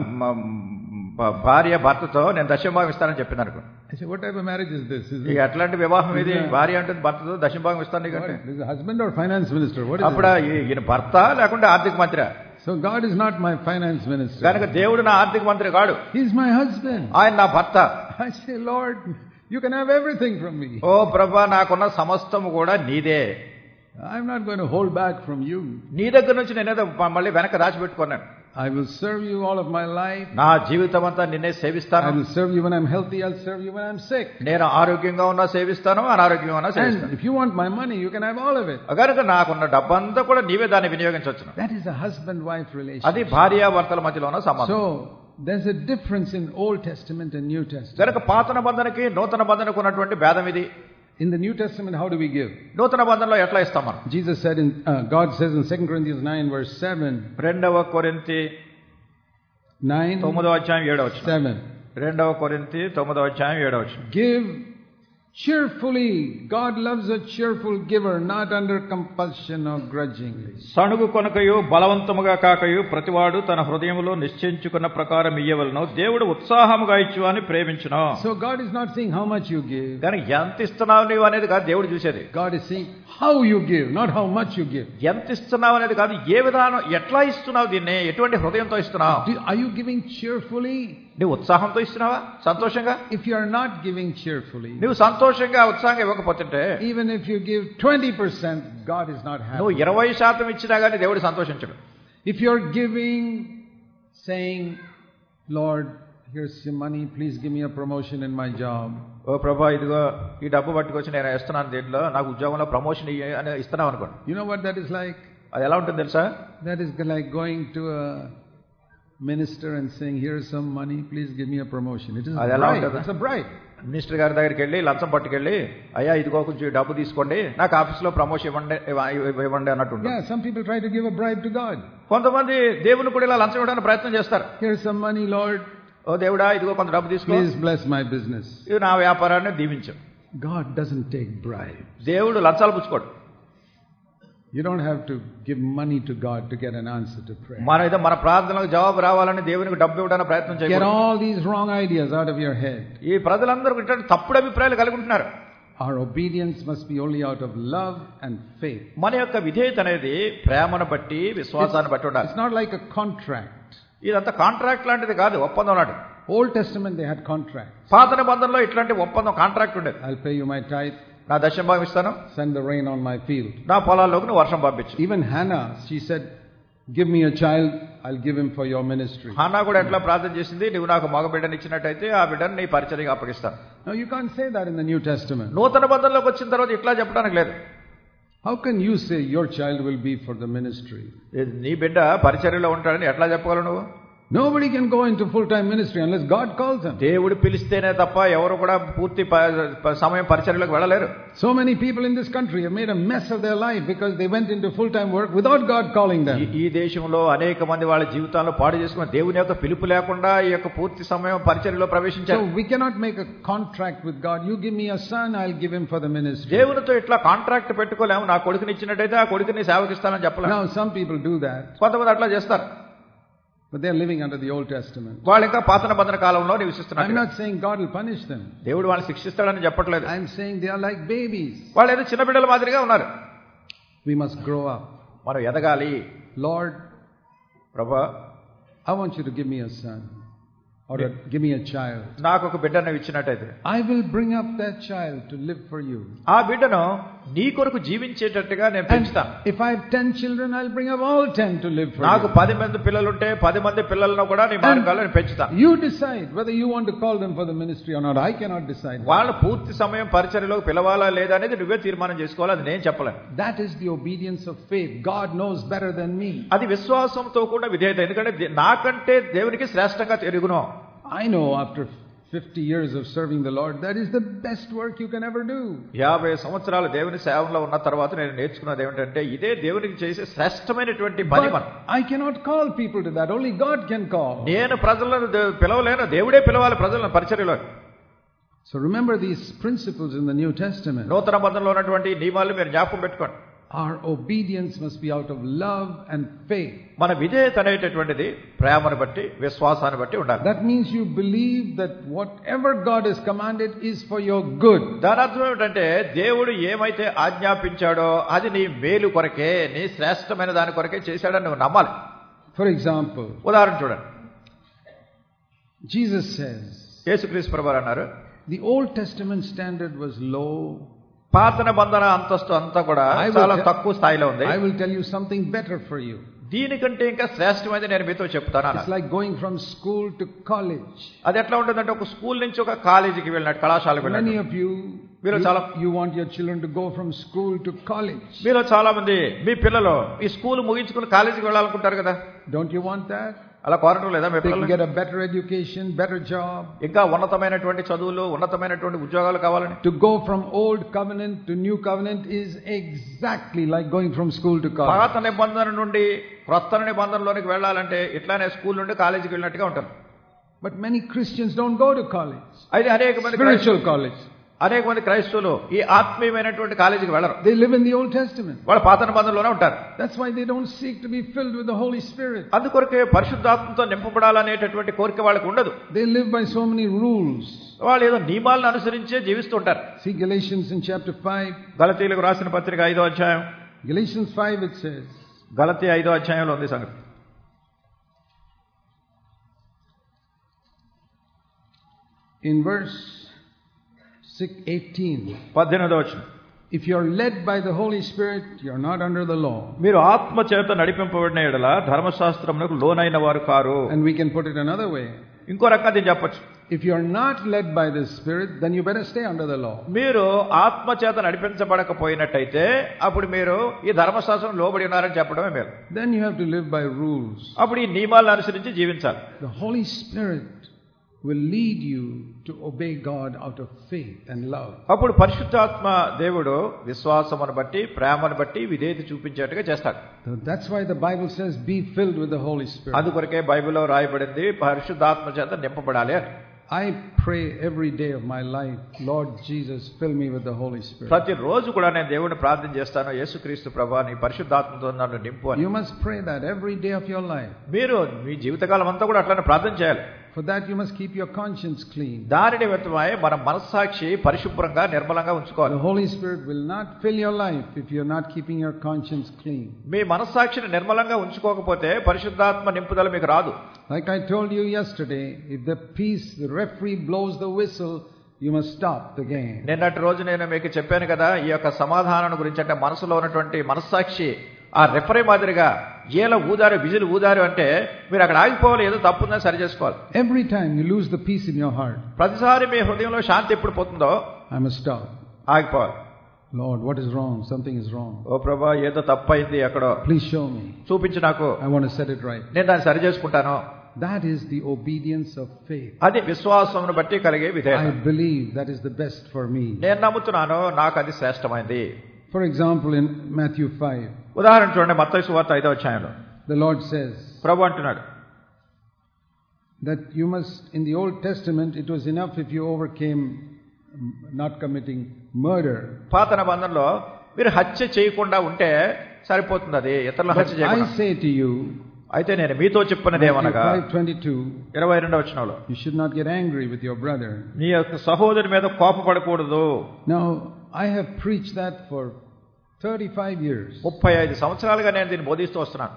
భార్య భర్తతో నేను దశంభాగం ఇస్తానని చెప్పింది అనుకో. I say, what type of marriage is this? ఎట్లాంటి వివాహం ఇది? భార్య అంటే భర్తతో దశంభాగం ఇస్తాను నీకంటే. Is it husband or finance minister? What is అప్పుడు ఈయన భర్త లేకుంటే ఆర్థిక మంత్రి. So God is not my finance minister. కనుక దేవుడు నా ఆర్థిక మంత్రి కాడు. He's my husband. ఆయన నా భర్త. I say, Lord, you can have everything from me. ఓ ప్రభువా, నాకున్న సమస్తము కూడా నీదే. I'm not going to hold back from you. నీ దగ్గర నుంచి నేనేదో మళ్ళీ వెనక దాచిపెట్టుకున్నాను. I will serve you all of my life. నా జీవితం అంతా నిన్నే సేవిస్తాను. I will serve you when I'm healthy. I'll serve you when I'm sick. నేను ఆరోగ్యంగా ఉన్నా సేవిస్తాను, అనారోగ్యంగా ఉన్నా సేవిస్తాను. And if you want my money, you can have all of it. కనుక నాకున్న డబ్బంతా కూడా నీవే దాన్ని వినియోగించవచ్చు. That is a husband-wife relationship. అది భార్యాభర్తల మధ్యలో ఉన్న సంబంధం. So there's a difference in Old Testament and New Testament. కనుక పాత నిబంధనకి నూతన నిబంధనకు ఉన్నటువంటి భేదం ఇది. In the New Testament, how do we give? నూతన నిబంధనలో ఎట్లా ఇస్తాం మనం? Jesus said God says in 2 Corinthians 9 verse 7. 2 కొరింథీ 9 9వ అధ్యాయం 7వ వచనం. 7. 2 కొరింథీ 9వ అధ్యాయం 7వ వచనం. Give cheerfully. God loves a cheerful giver, not under compulsion or grudgingly. సణుగు కొనకయు బలవంతముగా కాకయు ప్రతివాడు తన హృదయములో నిశ్చయించుకున్న ప్రకారం ఇయ్యవలెను. దేవుడు ఉత్సాహముగా ఇచ్చు అని ప్రేమించును. So God is not seeing how much you give. కానీ ఎంత ఇస్తున్నావు నీవు అనేది కాదు దేవుడు చూసేది. God is seeing how you give, not how much you give. ఎంత ఇస్తున్నావు అనేది కాదు, ఏ విధానం ఎట్లా ఇస్తున్నావు, దీన్ని ఎటువంటి హృదయంతో ఇస్తున్నావు. Are you giving cheerfully? నువ్వు ఉత్సాహంతో ఇస్తున్నావా, సంతోషంగా? If you are not giving cheerfully, నువ్వు సంతోషంగా ఉత్సాహంగా ఇవ్వకపోతుంటే, even if you give 20%, God is not happy. నువ్వు 20% ఇచ్చినా కానీ దేవుడు సంతోషించడు. If you are giving, saying, Lord, here's your money, please give me a promotion in my job. ఓ ప్రభా, ఇదిగో ఈ డబ్బు పట్టుకొచ్చి నేను ఇస్తున్నాను, దీంట్లో నాకు ఉద్యోగంలో ప్రమోషన్ అని ఇస్తున్నావు అనుకోండి. You know what that is like? అది ఎలా ఉంటుంది తెలుసా? That is like going to a minister and saying, here's some money, please give me a promotion. It is a bribe. It's a bribe. Minister గారి దగ్గరికి వెళ్ళి లంచం పట్టుకెళ్ళి, అయ్యా ఇదిగో కొంచెం డబ్బు తీసుకోండి, నాకు ఆఫీస్లో ప్రమోషన్ ఇవ్వండి అన్నట్టు. Yeah, some people try to give a bribe to God. కొంతమంది దేవుని కూడా ఇలా లంచం ఇవ్వడానికి ప్రయత్నం చేస్తారు. Here's some money, Lord. ఓ దేవుడా, ఇదిగో కొంత డబ్బు తీసుకో, please bless my business. ఇది నా వ్యాపారాన్ని దీవించు. God doesn't take bribes. దేవుడు లంచాలు పుచ్చుకోడు. You don't have to give money to God to get an answer to prayer. మన ప్రార్థనలకు జవాబు రావాలని దేవునికి డబ్బు ఇవ్వడానికి ప్రయత్నం చేయకూడదు. Get all these wrong ideas out of your head. ఈ ప్రజలందరూ ఇట్లాంటి తప్పుడు అభిప్రాయాలు కలిగి ఉంటున్నారు. Our obedience must be only out of love and faith. మన యొక్క విధేయత అనేది ప్రేమను బట్టి, విశ్వాసాన్ని బట్టి ఉండాలి. It's not like a contract. ఇదంతా కాంట్రాక్ట్ లాంటిది కాదు, ఒప్పందం లాంటిది. Old Testament they had contracts. పాత నిబంధనలో ఇట్లాంటి ఒప్పందం, కాంట్రాక్ట్ ఉండేది. I'll pay you my tithe. నా దశమ భాగం ఇస్తాను, send the rain on my field. నా పొలాల్లోకి నువ్వు వర్షం పంపించు. Even Hannah, she said, give me a child, I'll give him for your ministry. Hannah కూడా ఎట్లా ప్రార్థన చేసింది, నువ్వు నాకు మగ బిడ్డని ఇచ్చినట్టయితే ఆ బిడ్డని నీ పరిచర్యగా అప్పగిస్తాను. No, you can't say that in the New Testament. నూతన నిబంధనలోకి వచ్చిన తర్వాత ఇట్లా చెప్పడానికి లేదు. How can you say your child will be for the ministry? నీ బిడ్డ పరిచర్యలో ఉంటాడని ఎట్లా చెప్పగలవు నువ్వు? Nobody can go into full-time ministry unless God calls them. దేవుడు పిలిస్తేనే తప్ప ఎవరు కూడా పూర్తి సమయం పరిచర్యలోకి వెళ్ళలేరు. So many people in this country have made a mess of their life because they went into full-time work without God calling them. ఈ దేశంలో అనేక మంది వాళ్ళ జీవితాల్లో పాడు చేసుకున్న దేవుని యొక్క పిలుపు లేకుండా ఈ యొక్క పూర్తి సమయం పరిచర్యలో ప్రవేశించారు. So we cannot make a contract with God. You give me a son, I'll give him for the ministry. దేవునితో ఇట్లా కాంట్రాక్ట్ పెట్టుకోలేము, నా కొడుకుని ఇచ్చినట్టయితే ఆ కొడుకుని సేవకిస్తానని చెప్పలేము. Now some people do that. కొంతమంది అట్లా చేస్తారు. But they are living under the Old Testament. వాళ్ళు ఇంకా పాత నిబంధన కాలంలో నివసిస్తున్నారు. I'm not saying God will punish them. దేవుడు వాళ్ళని శిక్షిస్తాడని చెప్పట్లేదు. I'm saying they are like babies. వాళ్ళు ఏదో చిన్న బిడ్డల మాదిరిగా ఉన్నారు. We must grow up. మనం ఎదగాలి. Lord, ప్రభువా, I want you to give me a son or give me a child. నాకు ఒక బిడ్డను ఇచ్చినట్టయితే I will bring up that child to live for you. ఆ బిడ్డను నీ కొరకు జీవించేటట్టుగా నేను పెంచుతాను. If I have 10 children, I'll bring up all 10 to live for you. నాకు 10 మంది పిల్లలు ఉంటే 10 మంది పిల్లలను కూడా నీ మార్గాల్లో నేను పెంచుతాను. You decide whether you want to call them for the ministry or not. I cannot decide. వాళ్ళ పూర్తి సమయం పరిచర్యలోకి పిలవాలా లేదా అనేది నువ్వే తీర్మానం చేసుకోవాలి, అది నేను చెప్పలేను. That is the obedience of faith. God knows better than me. అది విశ్వాసంతో కూడా విధేయత, ఎందుకంటే నాకంటే దేవునికి శ్రేష్టంగా ఎరుగును. I know after 50 years of serving the Lord, that is the best work you can ever do. 50 సంవత్సరాలు దేవుని సేవలో ఉన్న తర్వాత నేను నేర్చుకున్నది ఏమిటంటే ఇదే దేవునికి చేసే శ్రేష్టమైనటువంటి పని. I cannot call people to that. Only God can call. నేను ప్రజలను పిలవలేను, దేవుడే పిలవాలి ప్రజలను పరిచర్యలో. So remember these principles in the New Testament. నూతన నిబంధనలో ఉన్నటువంటి నియమాలు మీరు జ్ఞాపకం పెట్టుకోండి. Our obedience must be out of love and faith. మన విధేయత అనేటటువంటిది ప్రేమను బట్టి, విశ్వాసాన్ని బట్టి ఉండాలి. That means you believe that whatever God has commanded is for your good. దాని అర్థం ఏమిటంటే దేవుడు ఏమైతే ఆజ్ఞాపించాడో అది నీ మేలు కొరకే, నీ శ్రేష్టమైన దాని కొరకే చేశాడని నువ్వు నమ్మాలి. For example, ఉదాహరణ చూడండి. Jesus says, యేసుక్రీస్తు ప్రభువారు అన్నారు, the Old Testament standard was low. పాత నిబంధన అంతస్తు అంతా కూడా చాలా తక్కువ స్థాయిలో ఉంది. I will tell you something better for you. దీనికంటే ఇంకా శ్రేష్టమైనది నేను మీతో చెప్తాను. It's like going from school to college. అది ఎట్లా ఉంటుందంటే ఒక స్కూల్ నుంచి ఒక కాలేజీకి వెళ్ళినట్టు, కళాశాలకు వెళ్ళినట్టు. Many of you want your children to go from school to college. మీలో చాలా మంది మీ పిల్లలు ఈ స్కూల్ ముగించుకుని కాలేజీకి వెళ్ళాలనుకుంటారు కదా. Don't you want that? అలా కోరటం లేదా మీ పిల్లలు? Get a better education, better job. ఇంకా ఉన్నతమైనటువంటి చదువులు, ఉన్నతమైనటువంటి ఉద్యోగాలు కావాలని. To go from old covenant to new covenant is exactly like going from school to college. పాత నిబంధన నుండి క్రొత్త నిబంధనలోనికి వెళ్ళాలంటే ఇట్లానే స్కూల్ నుండి కాలేజీకి వెళ్ళినట్టుగా ఉంటారు. But many Christians don't go to college. అయితే అనేక మంది spiritual college. అనేక మంది క్రైస్తవులు ఈ ఆత్మీయమైనటువంటి కాలేజీకి వెళ్ళరు. They live in the Old Testament. వాళ్ళు పాత నిబంధనలోనే ఉంటారు. That's why they don't seek to be filled with the Holy Spirit. అందుకొరకే పరిశుద్ధాత్మతో నింపబడాలనేటటువంటి కోరిక వాళ్ళకు ఉండదు. They live by so many rules. వాళ్ళు ఏదో నియమాలను అనుసరించే జీవిస్తుంటారు. See Galatians in chapter 5. గలతీయులకు రాసిన పత్రిక 5వ అధ్యాయం. Galatians 5 it says. గలతీ 5వ అధ్యాయంలో ఉంది సంగతి. In verse 18, 18వ వచనం, if you are led by the Holy Spirit, you are not under the law. మీరు ఆత్మ చేత నడిపింపబడిన ఎడల ధర్మశాస్త్రమునకు లోనైన వారు కారు. And we can put it another way. ఇంకో రకంగా దీన్ని చెప్పొచ్చు, if you are not led by the Spirit, then you better stay under the law. మీరు ఆత్మ చేత నడిపించబడకపోయినట్టయితే అప్పుడు మీరు ఈ ధర్మశాస్త్రం లోబడి ఉన్నారని చెప్పడమే మేలు. Then you have to live by rules. అప్పుడు ఈ నియమాలను అనుసరించి జీవించాలి. The Holy Spirit will lead you to obey God out of faith and love. అప్పుడు పరిశుద్ధాత్మ దేవుడు విశ్వాసమును బట్టి ప్రేమను బట్టి విధేయత చూపించేట్టుగా చేస్తాడు. So that's why the Bible says be filled with the Holy Spirit. అందుకొరకే బైబిల్లో రాయబడింది పరిశుద్ధాత్మ చేత నింపబడాలి అని. I pray every day of my life, Lord Jesus, fill me with the Holy Spirit. ప్రతిరోజు కూడా నేను దేవుడిని ప్రార్థన చేస్తాను, యేసుక్రీస్తు ప్రభువా నీ పరిశుద్ధాత్మతో నన్ను నింపు అని. You must pray that every day of your life. మీరు మీ జీవితకాలం అంతా కూడా అట్లానే ప్రార్థన చేయాలి. For that you must keep your conscience clean. దాని నిమిత్తమై మన మనస్సాక్షి పరిశుభ్రంగా నిర్మలంగా ఉంచుకోవాలి. The Holy Spirit will not fill your life if you are not keeping your conscience clean. మీ మనస్సాక్షిని నిర్మలంగా ఉంచుకోకపోతే పరిశుద్ధాత్మ నింపుదల మీకు రాదు. Like I told you yesterday, if the referee blows the whistle, you must stop the game. నిన్నటి రోజు నేను మీకు చెప్పాను కదా, ఈ యొక్క సమాధానం గురించి, అంటే మనసులో ఉన్నటువంటి మనస్సాక్షి ఆ రెఫరీ మాదిరిగా ఏల ఊదారు విజిల్ ఊదారు అంటే మీరు అక్కడ ఆగిపోవాలి, ఏదో తప్పుందని సరి చేసుకోవాలి. Every time you lose the peace in your heart, ప్రతిసారి మీ హృదయంలో శాంతి ఎప్పుడు పోతుందో I must stop. ఆగిపోవాలి. Lord, what is wrong? Something is wrong. ఓ ప్రభువా ఏదో తప్పైంది ఎక్కడో, Please show me. చూపించు నాకు, I want to set it right. నేను దాన్ని సరి చేసుకుంటాను. That is the obedience of faith. అది విశ్వాసమును బట్టి కలిగే విధేయత. I believe that is the best for me. నేను నమ్ముతున్నాను, నాకు అది శ్రేష్టమైంది. For example, in Matthew 5, ఉదాహరణ చూడండి, మత్తయి సువార్త 5వ అధ్యాయంలో the Lord says ప్రభు అంటున్నాడు that you must, in the Old Testament, it was enough if you overcame not committing murder. పాత నిబంధనలో మీరు హత్య చేయకుండా ఉంటే సరిపోతుంది, అది ఇతరులను హత్య చేయకుండా. I say to you, అయితే నేను మీతో చెప్పినదేమనగా 5:22, 22వ వచనంలో, you should not get angry with your brother. నీ యొక్క సహోదరుని మీద కోపపడకూడదు. Now, I have preached that for 35 years. 35 సంవత్సరాలుగా నేను దీన్ని బోధిస్తూ వస్తున్నాను.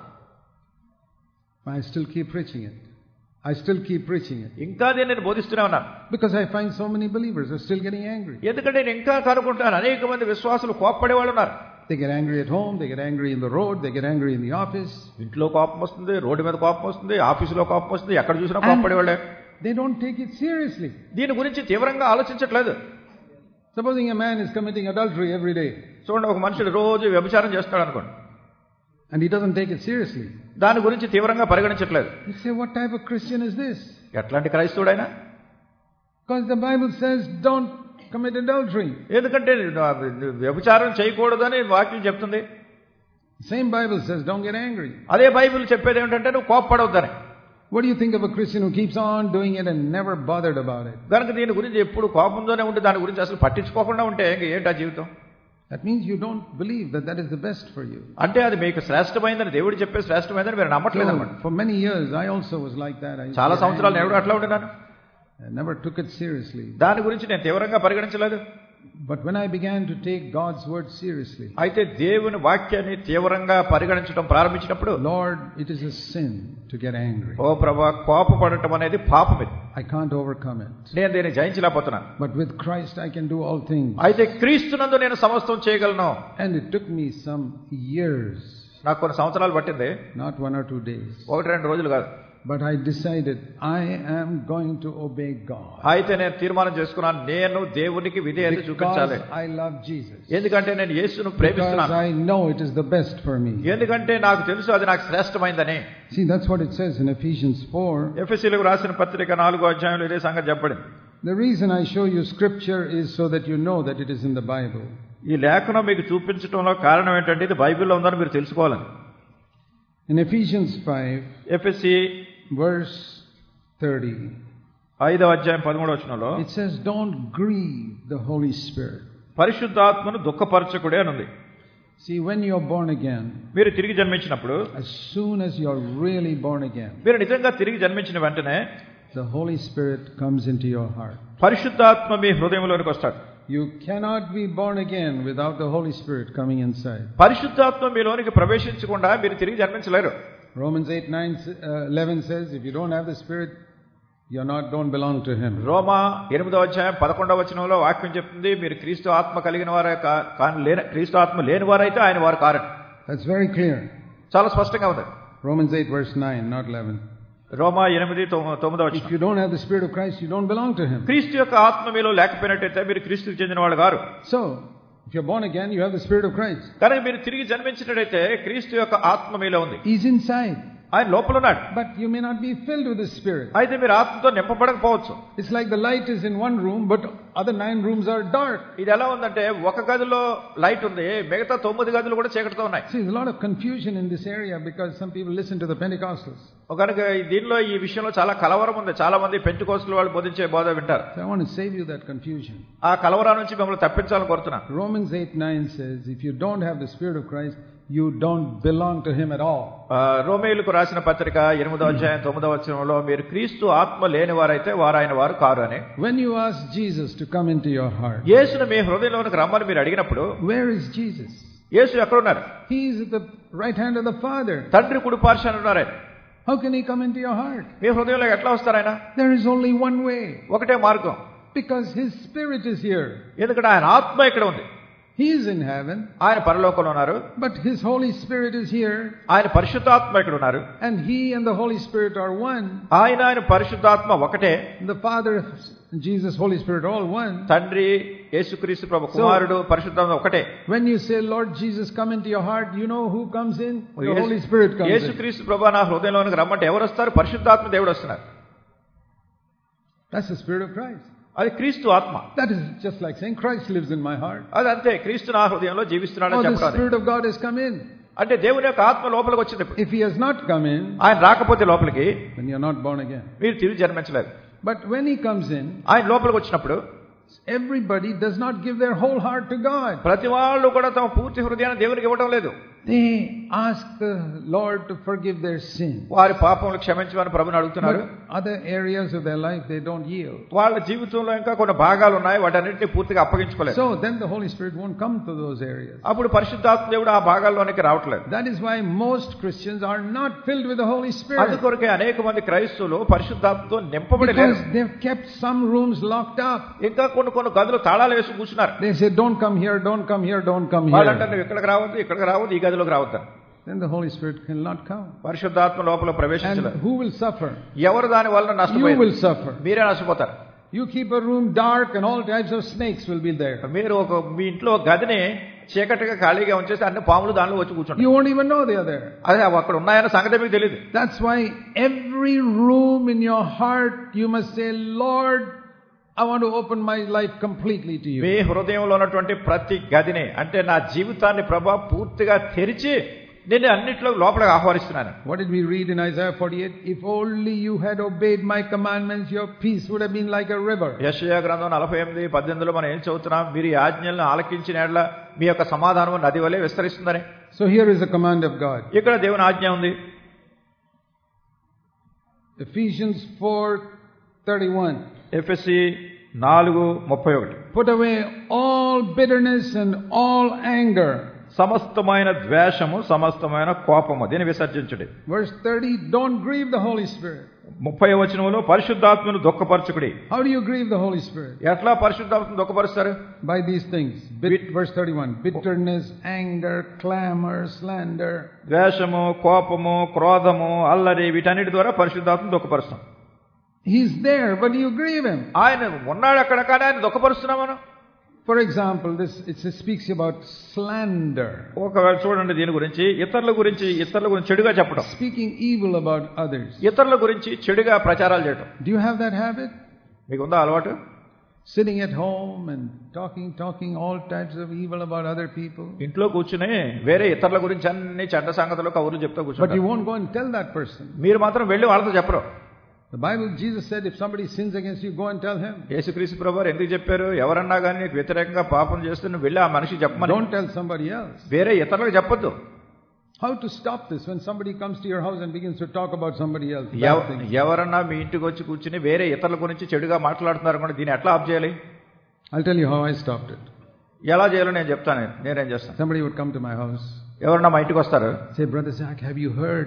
I still keep preaching it. I still keep preaching it. ఇంకా దీన్ని నేను బోధిస్తూనే ఉన్నాను. Because I find so many believers are still getting angry. ఎందుకంటే నేను ఇంకా కనుకుంటాను అనేక మంది విశ్వాసులు కోపపడే వాళ్ళు ఉన్నారు. They get angry at home, they get angry in the road, they get angry in the office. ఇంట్లో కోపం వస్తుంది, రోడ్డు మీద కోపం వస్తుంది, ఆఫీసులో కోపం వస్తుంది, ఎక్కడ చూసినా కోపపడే వాళ్ళే. They don't take it seriously. దీని గురించి తీవ్రంగా ఆలోచించట్లేదు. Supposing a man is committing adultery every day. చూడండి, ఒక మనుషుడు రోజు వ్యభిచారం చేస్తున్నాడు అనుకోండి, and he doesn't take it seriously. దాని గురించి తీవ్రంగా పరిగణించట్లేదు. You say, what type of Christian is this? ఎట్లాంటి క్రైస్తవుడైనా? Because the Bible says don't commit adultery. ఎందుకంటే వ్యభిచారం చేయకూడదని వాక్యం చెప్తుంది. Same Bible says don't get angry. అదే బైబిల్ చెప్పేది ఏమిటంటే నువ్వు కోపపడవద్దని. What do you think of a Christian who keeps on doing it and never bothered about it? కనుక దీని గురించి ఎప్పుడు కోపంతోనే ఉంటే దాని గురించి అసలు పట్టించుకోకుండా ఉంటే ఏంటా జీవితం? That means you don't believe that that is the best for you. అంటే అది మీకు శ్రేష్టమైందని దేవుడు చెప్పే శ్రేష్టమైందని మీరు నమ్మట్లేదు అన్నమాట. For many years I also was like that. చాలా సంవత్సరాలు నేను అట్లా ఉంటున్నాను. I never took it seriously. దాని గురించి నేను తీవ్రంగా పరిగణించలేదు. But when I began to take God's word seriously, అయితే దేవుని వాక్యాన్ని తీవ్రంగా పరిగణించడం ప్రారంభించినప్పుడు, Lord, it is a sin to get angry. ఓ ప్రభువా, కోపపడటం అనేది పాపమే. I can't overcome it. నేను దీన్ని జయించలేకపోతున్నాను. But with Christ I can do all things. అయితే క్రీస్తునందు నేను సమస్తం చేయగలను. And it took me some years. నాకు కొన్ని సంవత్సరాలు పట్టింది. Not 1 or 2 days. 1-2 రోజులు కాదు. But I decided I am going to obey God. అయితే నేను తీర్మానం చేసుకున్నాను, నేను దేవునికి విధేయత చూపించాలి. Because I love Jesus. ఎందుకంటే నేను యేసును ప్రేమిస్తున్నాను. Because I know it is the best for me. ఎందుకంటే నాకు తెలుసు అది నాకు శ్రేష్టమైందని. See, that's what it says in Ephesians 4. ఎఫెసీయులకు రాసిన పత్రిక 4వ అధ్యాయంలో ఇదే సంగతి చెప్పబడింది. The reason I show you scripture is so that you know that it is in the Bible. ఈ లేఖనం మీకు చూపించడంలో కారణం ఏంటంటే ఇది బైబిల్లో ఉందని మీరు తెలుసుకోవాలని. In Ephesians 5, ఎఫెసీ verse 30, 5వ అధ్యాయం 13వ వచనంలో it says, don't grieve the Holy Spirit. పరిశుద్ధాత్మను దుఃఖపరచకుడే అని ఉంది. See, when you're born again, మీరు తిరిగి జన్మించినప్పుడు, as soon as you're really born again, మీరు నిజంగా తిరిగి జన్మించిన వెంటనే the Holy Spirit comes into your heart. పరిశుద్ధాత్మ మీ హృదయంలోనికి వస్తాడు. You cannot be born again without the Holy Spirit coming inside. పరిశుద్ధాత్మ మీలోనికి ప్రవేశించకుండా మీరు తిరిగి జన్మించలేరు. Romans 8:11 says, if you don't have the Spirit, don't belong to him. రోమా 8వ అధ్యాయం 11వ వచనంలో వాక్యం చెప్తుంది, మీరు క్రీస్తు ఆత్మ కలిగిన వారే క్రీస్తు ఆత్మ లేని వారైతే ఆయన వారు కారు. That's very clear. చాలా స్పష్టంగా ఉంది. Romans 8 verse 9, not 11. రోమా 8:9 వచనం. If you don't have the Spirit of Christ, you don't belong to him. క్రీస్తు యొక్క ఆత్మ మీలో లేకపోయినట్టయితే మీరు క్రీస్తుకు చెందిన వాళ్ళు కారు. So, if you're born again, you have the Spirit of Christ. కనుక మీరు తిరిగి జన్మించినట్టయితే క్రీస్తు యొక్క ఆత్మ మీలో ఉంది. He's inside. ఆయన లోపల ఉన్నాడు. But you may not be filled with the Spirit. అయితే మీరు ఆత్మతో నింపబడకపోవచ్చు. It's like the light is in one room, but other 9 rooms are dark. ఇది ఎలా ఉందంటే ఒక గదిలో లైట్ ఉంది, మిగతా 9 గదులు కూడా చీకటితో ఉన్నాయి. See, there's a lot of confusion in this area because some people listen to the Pentecostals. కనుక దీనిలో ఈ విషయంలో చాలా కలవరం ఉంది. చాలా మంది పెంటెకోస్తల్ వాళ్ళు బోధించే బోధ వింటారు. So I want to save you that confusion. ఆ కలవరం నుంచి మిమ్మల్ని తప్పించాలని కోరుతున్నా. Romans 8:9 says, if you don't have the Spirit of Christ, you don't belong to him at all. రోమేయులకు రాసిన పత్రిక 8వ అధ్యాయం 9వ వచనంలో మీరు క్రీస్తు ఆత్మ లేని వారైతే వారైన వారు కారు అని. When you ask Jesus to come into your heart, యేసును మీ హృదయంలోనికి రమ్మని మీరు అడిగినప్పుడు, where is Jesus? యేసు ఎక్కడ ఉన్నారు? He is at the right hand of the Father. తండ్రి కుడి పార్శ్వాన ఉన్నారు. How can he come into your heart? మీ హృదయంలో ఎట్లా వస్తారు ఆయన? There is only one way. ఒకటే మార్గం. Because his Spirit is here. ఎందుకంటే ఆయన ఆత్మ ఇక్కడ ఉంది. He is in heaven. ఆయన పరలోకంలో ఉన్నారు. But his Holy Spirit is here. ఆయన పరిశుద్ధాత్మ ఇక్కడ ఉన్నారు. And he and the Holy Spirit are one. ఆయన పరిశుద్ధాత్మ ఒకటే. The Father, Jesus, Holy Spirit all one. తండ్రి యేసుక్రీస్తు ప్రభు కుమారుడు పరిశుద్ధాత్మ ఒకటే. When you say Lord Jesus come into your heart, you know who comes in? The Holy Spirit comes in. యేసుక్రీస్తు ప్రభు నా హృదయంలోనికి రమ్మంటే ఎవరు వస్తారు? పరిశుద్ధాత్మ దేవుడు వస్తున్నారు. That's the Spirit of Christ. అది క్రీస్తు ఆత్మ. That is just like saying Christ lives in my heart. అది అంతే, క్రీస్తు నా హృదయంలో జీవిస్తున్నాడని చెప్పాలి. The Spirit of God has come in. అంటే దేవుని యొక్క ఆత్మ లోపలికి వచ్చింది. If he has not come in, ఆయన రాకపోతే లోపలికి, then you are not born again. మీరు తిరిగి జన్మించలేదు. But when he comes in, ఆయన లోపలికి వచ్చినప్పుడు everybody does not give their whole heart to God. ప్రతి వాళ్ళు కూడా తమ పూర్తి హృదయాన్ని దేవునికి ఇవ్వడం లేదు. They ask the Lord to forgive their sin. వారి పాపములు క్షమించమని ప్రభువుని అడుగుతున్నారు. Other areas of their life they don't yield. వాళ్ళ జీవితంలో ఇంకా కొన్ని భాగాలు ఉన్నాయి, వాటన్నిటిని పూర్తిగా అప్పగించుకోలేదు. So then the Holy Spirit won't come to those areas. అప్పుడు పరిశుద్ధాత్మ దేవుడు ఆ భాగాల్లోనికి రావట్లేదు. That is why most Christians are not filled with the Holy Spirit. అందుకొరకే అనేక మంది క్రైస్తవులు పరిశుద్ధాత్మతో నింపబడి లేరు. Because they've kept some rooms locked up. ఇంకా కొన్ని గదులు తాళాలు వేసి కూర్చున్నారు. They say don't come here, don't come here, don't come here. వాళ్ళంటే నువ్వు ఇక్కడికి రావద్దు, ఈ గదిలోకి రావద్దు. Then the Holy Spirit cannot come. పరిశుద్ధాత్మ లోపల ప్రవేశించలేదు. And who will suffer? ఎవరు దాని వలన నష్టపోతారు? You will suffer. మీరే నష్టపోతారు. You keep a room dark and all types of snakes will be there. మీరు మీ ఇంట్లో గదిని చీకటిగా ఖాళీగా ఉంచేసి అన్ని పాములు దానిలో వచ్చి కూర్చుంటారు. You won't even know they are there. అదే అక్కడ ఉన్నాయన్న సంగతి మీకు తెలియదు. That's why every room in your heart you must say, Lord, I want to open my life completely to you. మీ హృదయంలో ఉన్నటువంటి ప్రతి గదిని, అంటే నా జీవితాన్ని ప్రభువా పూర్తిగా తెరిచి నేను అన్నిట్లో లోపలికి ఆహ్వానిస్తున్నాను. What did we read in Isaiah 48? If only you had obeyed my commandments, your peace would have been like a river. యెషయా గ్రంథం 48:18లో మనం ఏం చదువుతున్నాం? మీరు ఈ ఆజ్ఞలను ఆలకించిన యెడల మీ యొక్క సమాధానం నది వలె విస్తరిస్తుందని. So here is a command of God. ఇక్కడ దేవుని ఆజ్ఞ ఉంది. Ephesians 4:31. ఎఫెసీ 4:31. Put away all bitterness and all anger. సమస్తమైన ద్వేషము, సమస్తమైన కోపము దీన్ని విసర్జించుడి. Verse 30, don't grieve the Holy Spirit. 30వ వచనంలో పరిశుద్ధాత్మను దుఃఖపరచుకుడి. How do you grieve the Holy Spirit? ఎట్లా పరిశుద్ధాత్మను దుఃఖపరుస్తారు? By these things. Verse 31, bitterness, anger, clamor, slander. ద్వేషము, కోపము, క్రోధము, అల్లరి వీటన్నిటి ద్వారా పరిశుద్ధాత్మను దుఃఖపరుస్తాం. He's there, but you grieve him. ఆయన ఉన్నాడు అక్కడ, కానీ ఆయన దుఃఖపరుస్తున్నాం మనం. For example, it speaks about slander. ఒకవేళ చూడండి, దీని గురించి ఇతరుల గురించి చెడుగా చెప్పడం. Speaking evil about others. ఇతరుల గురించి చెడుగా ప్రచారాలు చేయడం. Do you have that habit? మీకు ఉందా అలవాటు? Sitting at home and talking all types of evil about other people. ఇంట్లో కూర్చుని వేరే ఇతరుల గురించి అన్ని చెడ్డ సంగతులు కబుర్లు చెప్తూ కూర్చుంటారు. But you won't go and tell that person. మీరు మాత్రం వెళ్ళి వాళ్ళతో చెప్పరు. The Bible, Jesus said, if somebody sins against you, go and tell him. యేసుక్రీస్తు ప్రభువారు ఎందుకు చెప్పారు? ఎవరన్నా కానీ నీకు వ్యతిరేకంగా పాపం చేస్తే నువ్వు వెళ్ళి ఆ మనిషికి చెప్పమని. Don't tell somebody else. వేరే ఇతరులకు చెప్పొద్దు. How to stop this when somebody comes to your house and begins to talk about somebody else? ఎవరన్నా మీ ఇంటికి వచ్చి కూర్చుని వేరే ఇతరుల గురించి చెడుగా మాట్లాడుతున్నారు అనుకోండి, దీన్ని ఎట్లా ఆఫ్ చేయాలి? I'll tell you how I stopped it. ఎలా చేయాలో నేను చెప్తాను. నేనేం చేస్తాను? Somebody would come to my house. ఎవరన్నా మా ఇంటికి వస్తారు. Say, Brother Zach, have you heard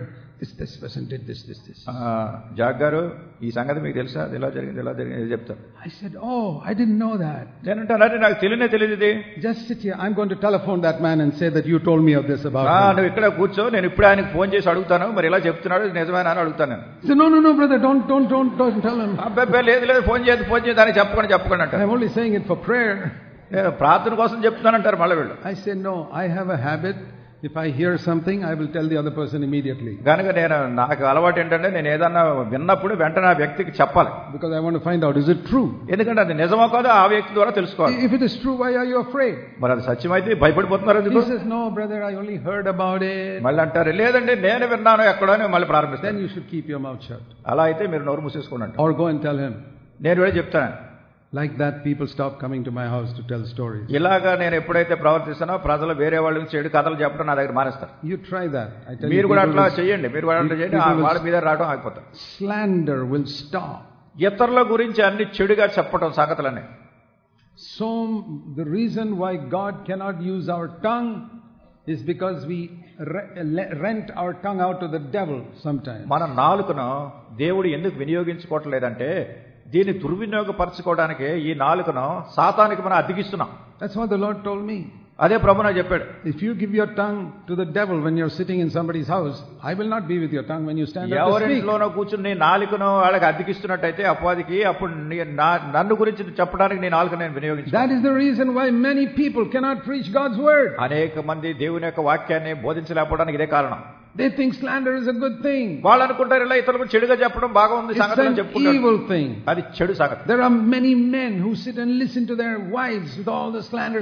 this person did this. Zach గారు ఈ సంగతి మీకు తెలుసా, అది ఇలా జరిగింది చెప్తారు. I said, oh, I didn't know that. నేనంటానంటే నాకు తెలియదు ఇది. Just sit here. I'm going to telephone that man and say that you told me of this about him. నువ్వు ఇక్కడ కూర్చో, నేను ఇప్పుడు ఆయనకు ఫోన్ చేసి అడుగుతాను, మరి ఇలా చెప్తున్నాడు నిజమేనా అని అడుగుతాను. So no brother, don't tell him. అబ్బాయి లేదు ఫోన్ చేయదు అని చెప్పకండి అంటారు. I'm only saying it for prayer. నేను ప్రార్థన కోసం చెప్తానంటారు మళ్ళీ వీళ్ళు. I say no, I have a habit. If I hear something, I will tell the other person immediately. కనుక నాకు అలవాటు ఏంటంటే నేను ఏదన్నా విన్నప్పుడు వెంటనే ఆ వ్యక్తికి చెప్పాలి. Because I want to find out, is it true? ఎందుకంటే అది నిజమో కాదో ఆ వ్యక్తి ద్వారా తెలుసుకోవాలి. If it is true, why are you afraid? మరి అది సత్యమైతే భయపడిపోతున్నారు ఎందుకు? He says, no brother, I only heard about it. మళ్ళీ అంటారు, లేదండి నేను విన్నాను ఎక్కడో అని మళ్ళీ ప్రారంభిస్తాను. Then you should keep your mouth shut. అలా అయితే మీరు నోరు మూసేసుకోండి. Or go and tell him. నేను కూడా చెప్తాను. Like that, people stop coming to my house to tell stories. ఇలాగా నేను ఎప్పుడైతే ప్రవర్తిస్తానో ప్రజలు వేరే వాళ్ళ నుంచి చెడు కథలు చెప్పడం నా దగ్గర మానేస్తారు. You try that. I tell మీరు కూడా అట్లా చేయండి. వాళ్ళ మీద రావడం ఆగిపోతారు. Slander will stop. ఇతరుల గురించి అన్ని చెడుగా చెప్పడం సంగతులన్నీ. So the reason why God cannot use our tongue is because we rent our tongue out to the devil sometimes. మన నాలుకను దేవుడు ఎందుకు వినియోగించుకోవట్లేదంటే దీన్ని దుర్వినియోగపరచుకోవడానికి ఈ నాలుకను సాతానికి మనం అద్దెకిస్తున్నాం. That's what the Lord told me. అదే ప్రభు నాకు చెప్పాడు. If you give your tongue to the devil when you're sitting in somebody's house, I will not be with your tongue when you stand up to speak. ఎవరింట్లోనో కూర్చుని నీ నాలుకను వాళ్ళకి అద్దెకిస్తున్నట్టయితే అపవాదికి అప్పుడు నన్ను గురించి చెప్పడానికి నీ నాలుకను నేను వినియోగించాను. That is the reason why many people cannot preach God's word. అనేక మంది దేవుని యొక్క వాక్యాన్ని బోధించలేకపోవడానికి ఇదే కారణం. They think slander is a good thing. వాళ్ళు అనుకుంటారు ఇలా ఇతరులకు చెడుగా చెప్పడం బాగా ఉంది సంగతులను చెప్పుకుంటారు. Evil thing. అది చెడు సంగతి. There are many men who sit and listen to their wives with all the slander.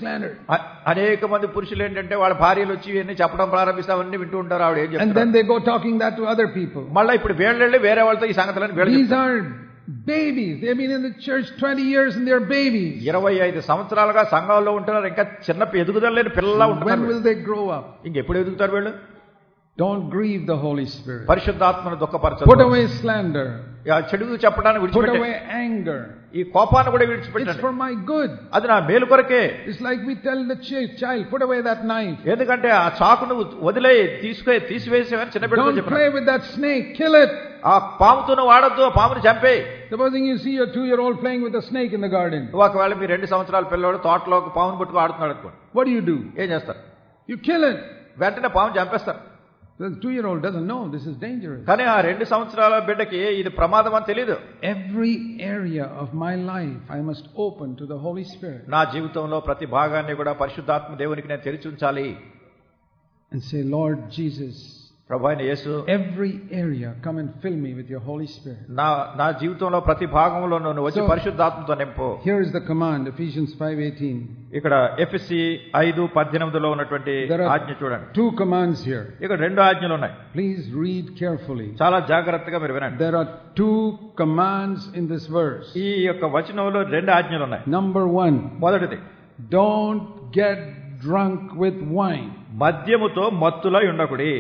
అనేక మంది పురుషులు ఏంటంటే వాళ్ళ భార్యలు వచ్చి ఇవన్నీ చెప్పడం ప్రారంభిస్తామని వింటూ ఉంటారు. ఆవిడ ఏం చెప్తారు. And then they go talking that to other people. మళ్ళీ ఇప్పుడు వీళ్ళెళ్ళి వేరే వాళ్ళతో ఈ సంగతులను వీళ్ళు చెప్తారు. These are babies. They have been in the church 20 years and they are babies. 25 సంవత్సరాలుగా సంఘంలో ఉంటున్నారు. ఇంకా చిన్న ఎదుగుదల లేని పిల్లలా ఉంటున్నారు. When will they grow up? ఇంకెప్పుడు ఎదుగుతారు వీళ్ళు? Don't grieve the Holy Spirit. పరిశుద్ధాత్మను దుఃఖపరచొద్దు. Put away slander. చెడు చెప్పడాన్ని విడిచిపెట్టండి. Put away anger. ఈ కోపాన్ని కూడా విడిచిపెట్టండి. It's for my good. అది నా మేలు కొరకే. It's like we tell the child, put away that knife. ఎందుకంటే ఆ చాకును వదిలేయి తీసివేసేవని చిన్న బిడ్డకు చెప్పాను. Don't play with that snake, kill it. ఆ పామును వాడొద్దు, ఆ పామును చంపేయ్. Supposing you see your 2-year-old playing with a snake in the garden. ఒకవేళ మీ 2 సంవత్సరాల పిల్లోడు తోటలో ఒక పామును పట్టుకొని ఆడుతున్నాడు అనుకోండి. What do? ఏం చేస్తారు? You kill it. వెంటనే పాము చంపేస్తారు. The 2-year-old doesn't know this is dangerous. కానీ ఆ 2 సంవత్సరాల బిడ్డకి ఇది ప్రమాదం అని తెలియదు. Every area of my life I must open to the Holy Spirit. నా జీవితంలో ప్రతి భాగాన్ని కూడా పరిశుద్ధాత్మ దేవునికి నేను తెరిచి ఉంచాలి. And say, Lord Jesus, ప్రభువైన యేసు, every area come and fill me with your Holy Spirit. నా జీవితంలో ప్రతి భాగంలో నువ్వు వచ్చి పరిశుద్ధాత్మతో నింపు. Here is the command, Ephesians 5:18. ఇక్కడ ఎఫెసీ 5:18 లో ఉన్నటువంటి ఆజ్ఞ చూడండి. 2 commands here. ఇక్కడ 2 ఆజ్ఞలు ఉన్నాయి. Please read carefully. చాలా జాగ్రత్తగా మీరు వినండి. There are 2 commands in this verse. ఈ యొక్క వచనంలో 2 ఆజ్ఞలు ఉన్నాయి. Number 1. మొదటిది, don't get drunk with wine. మద్యముతో మత్తులై ఉండకుడి.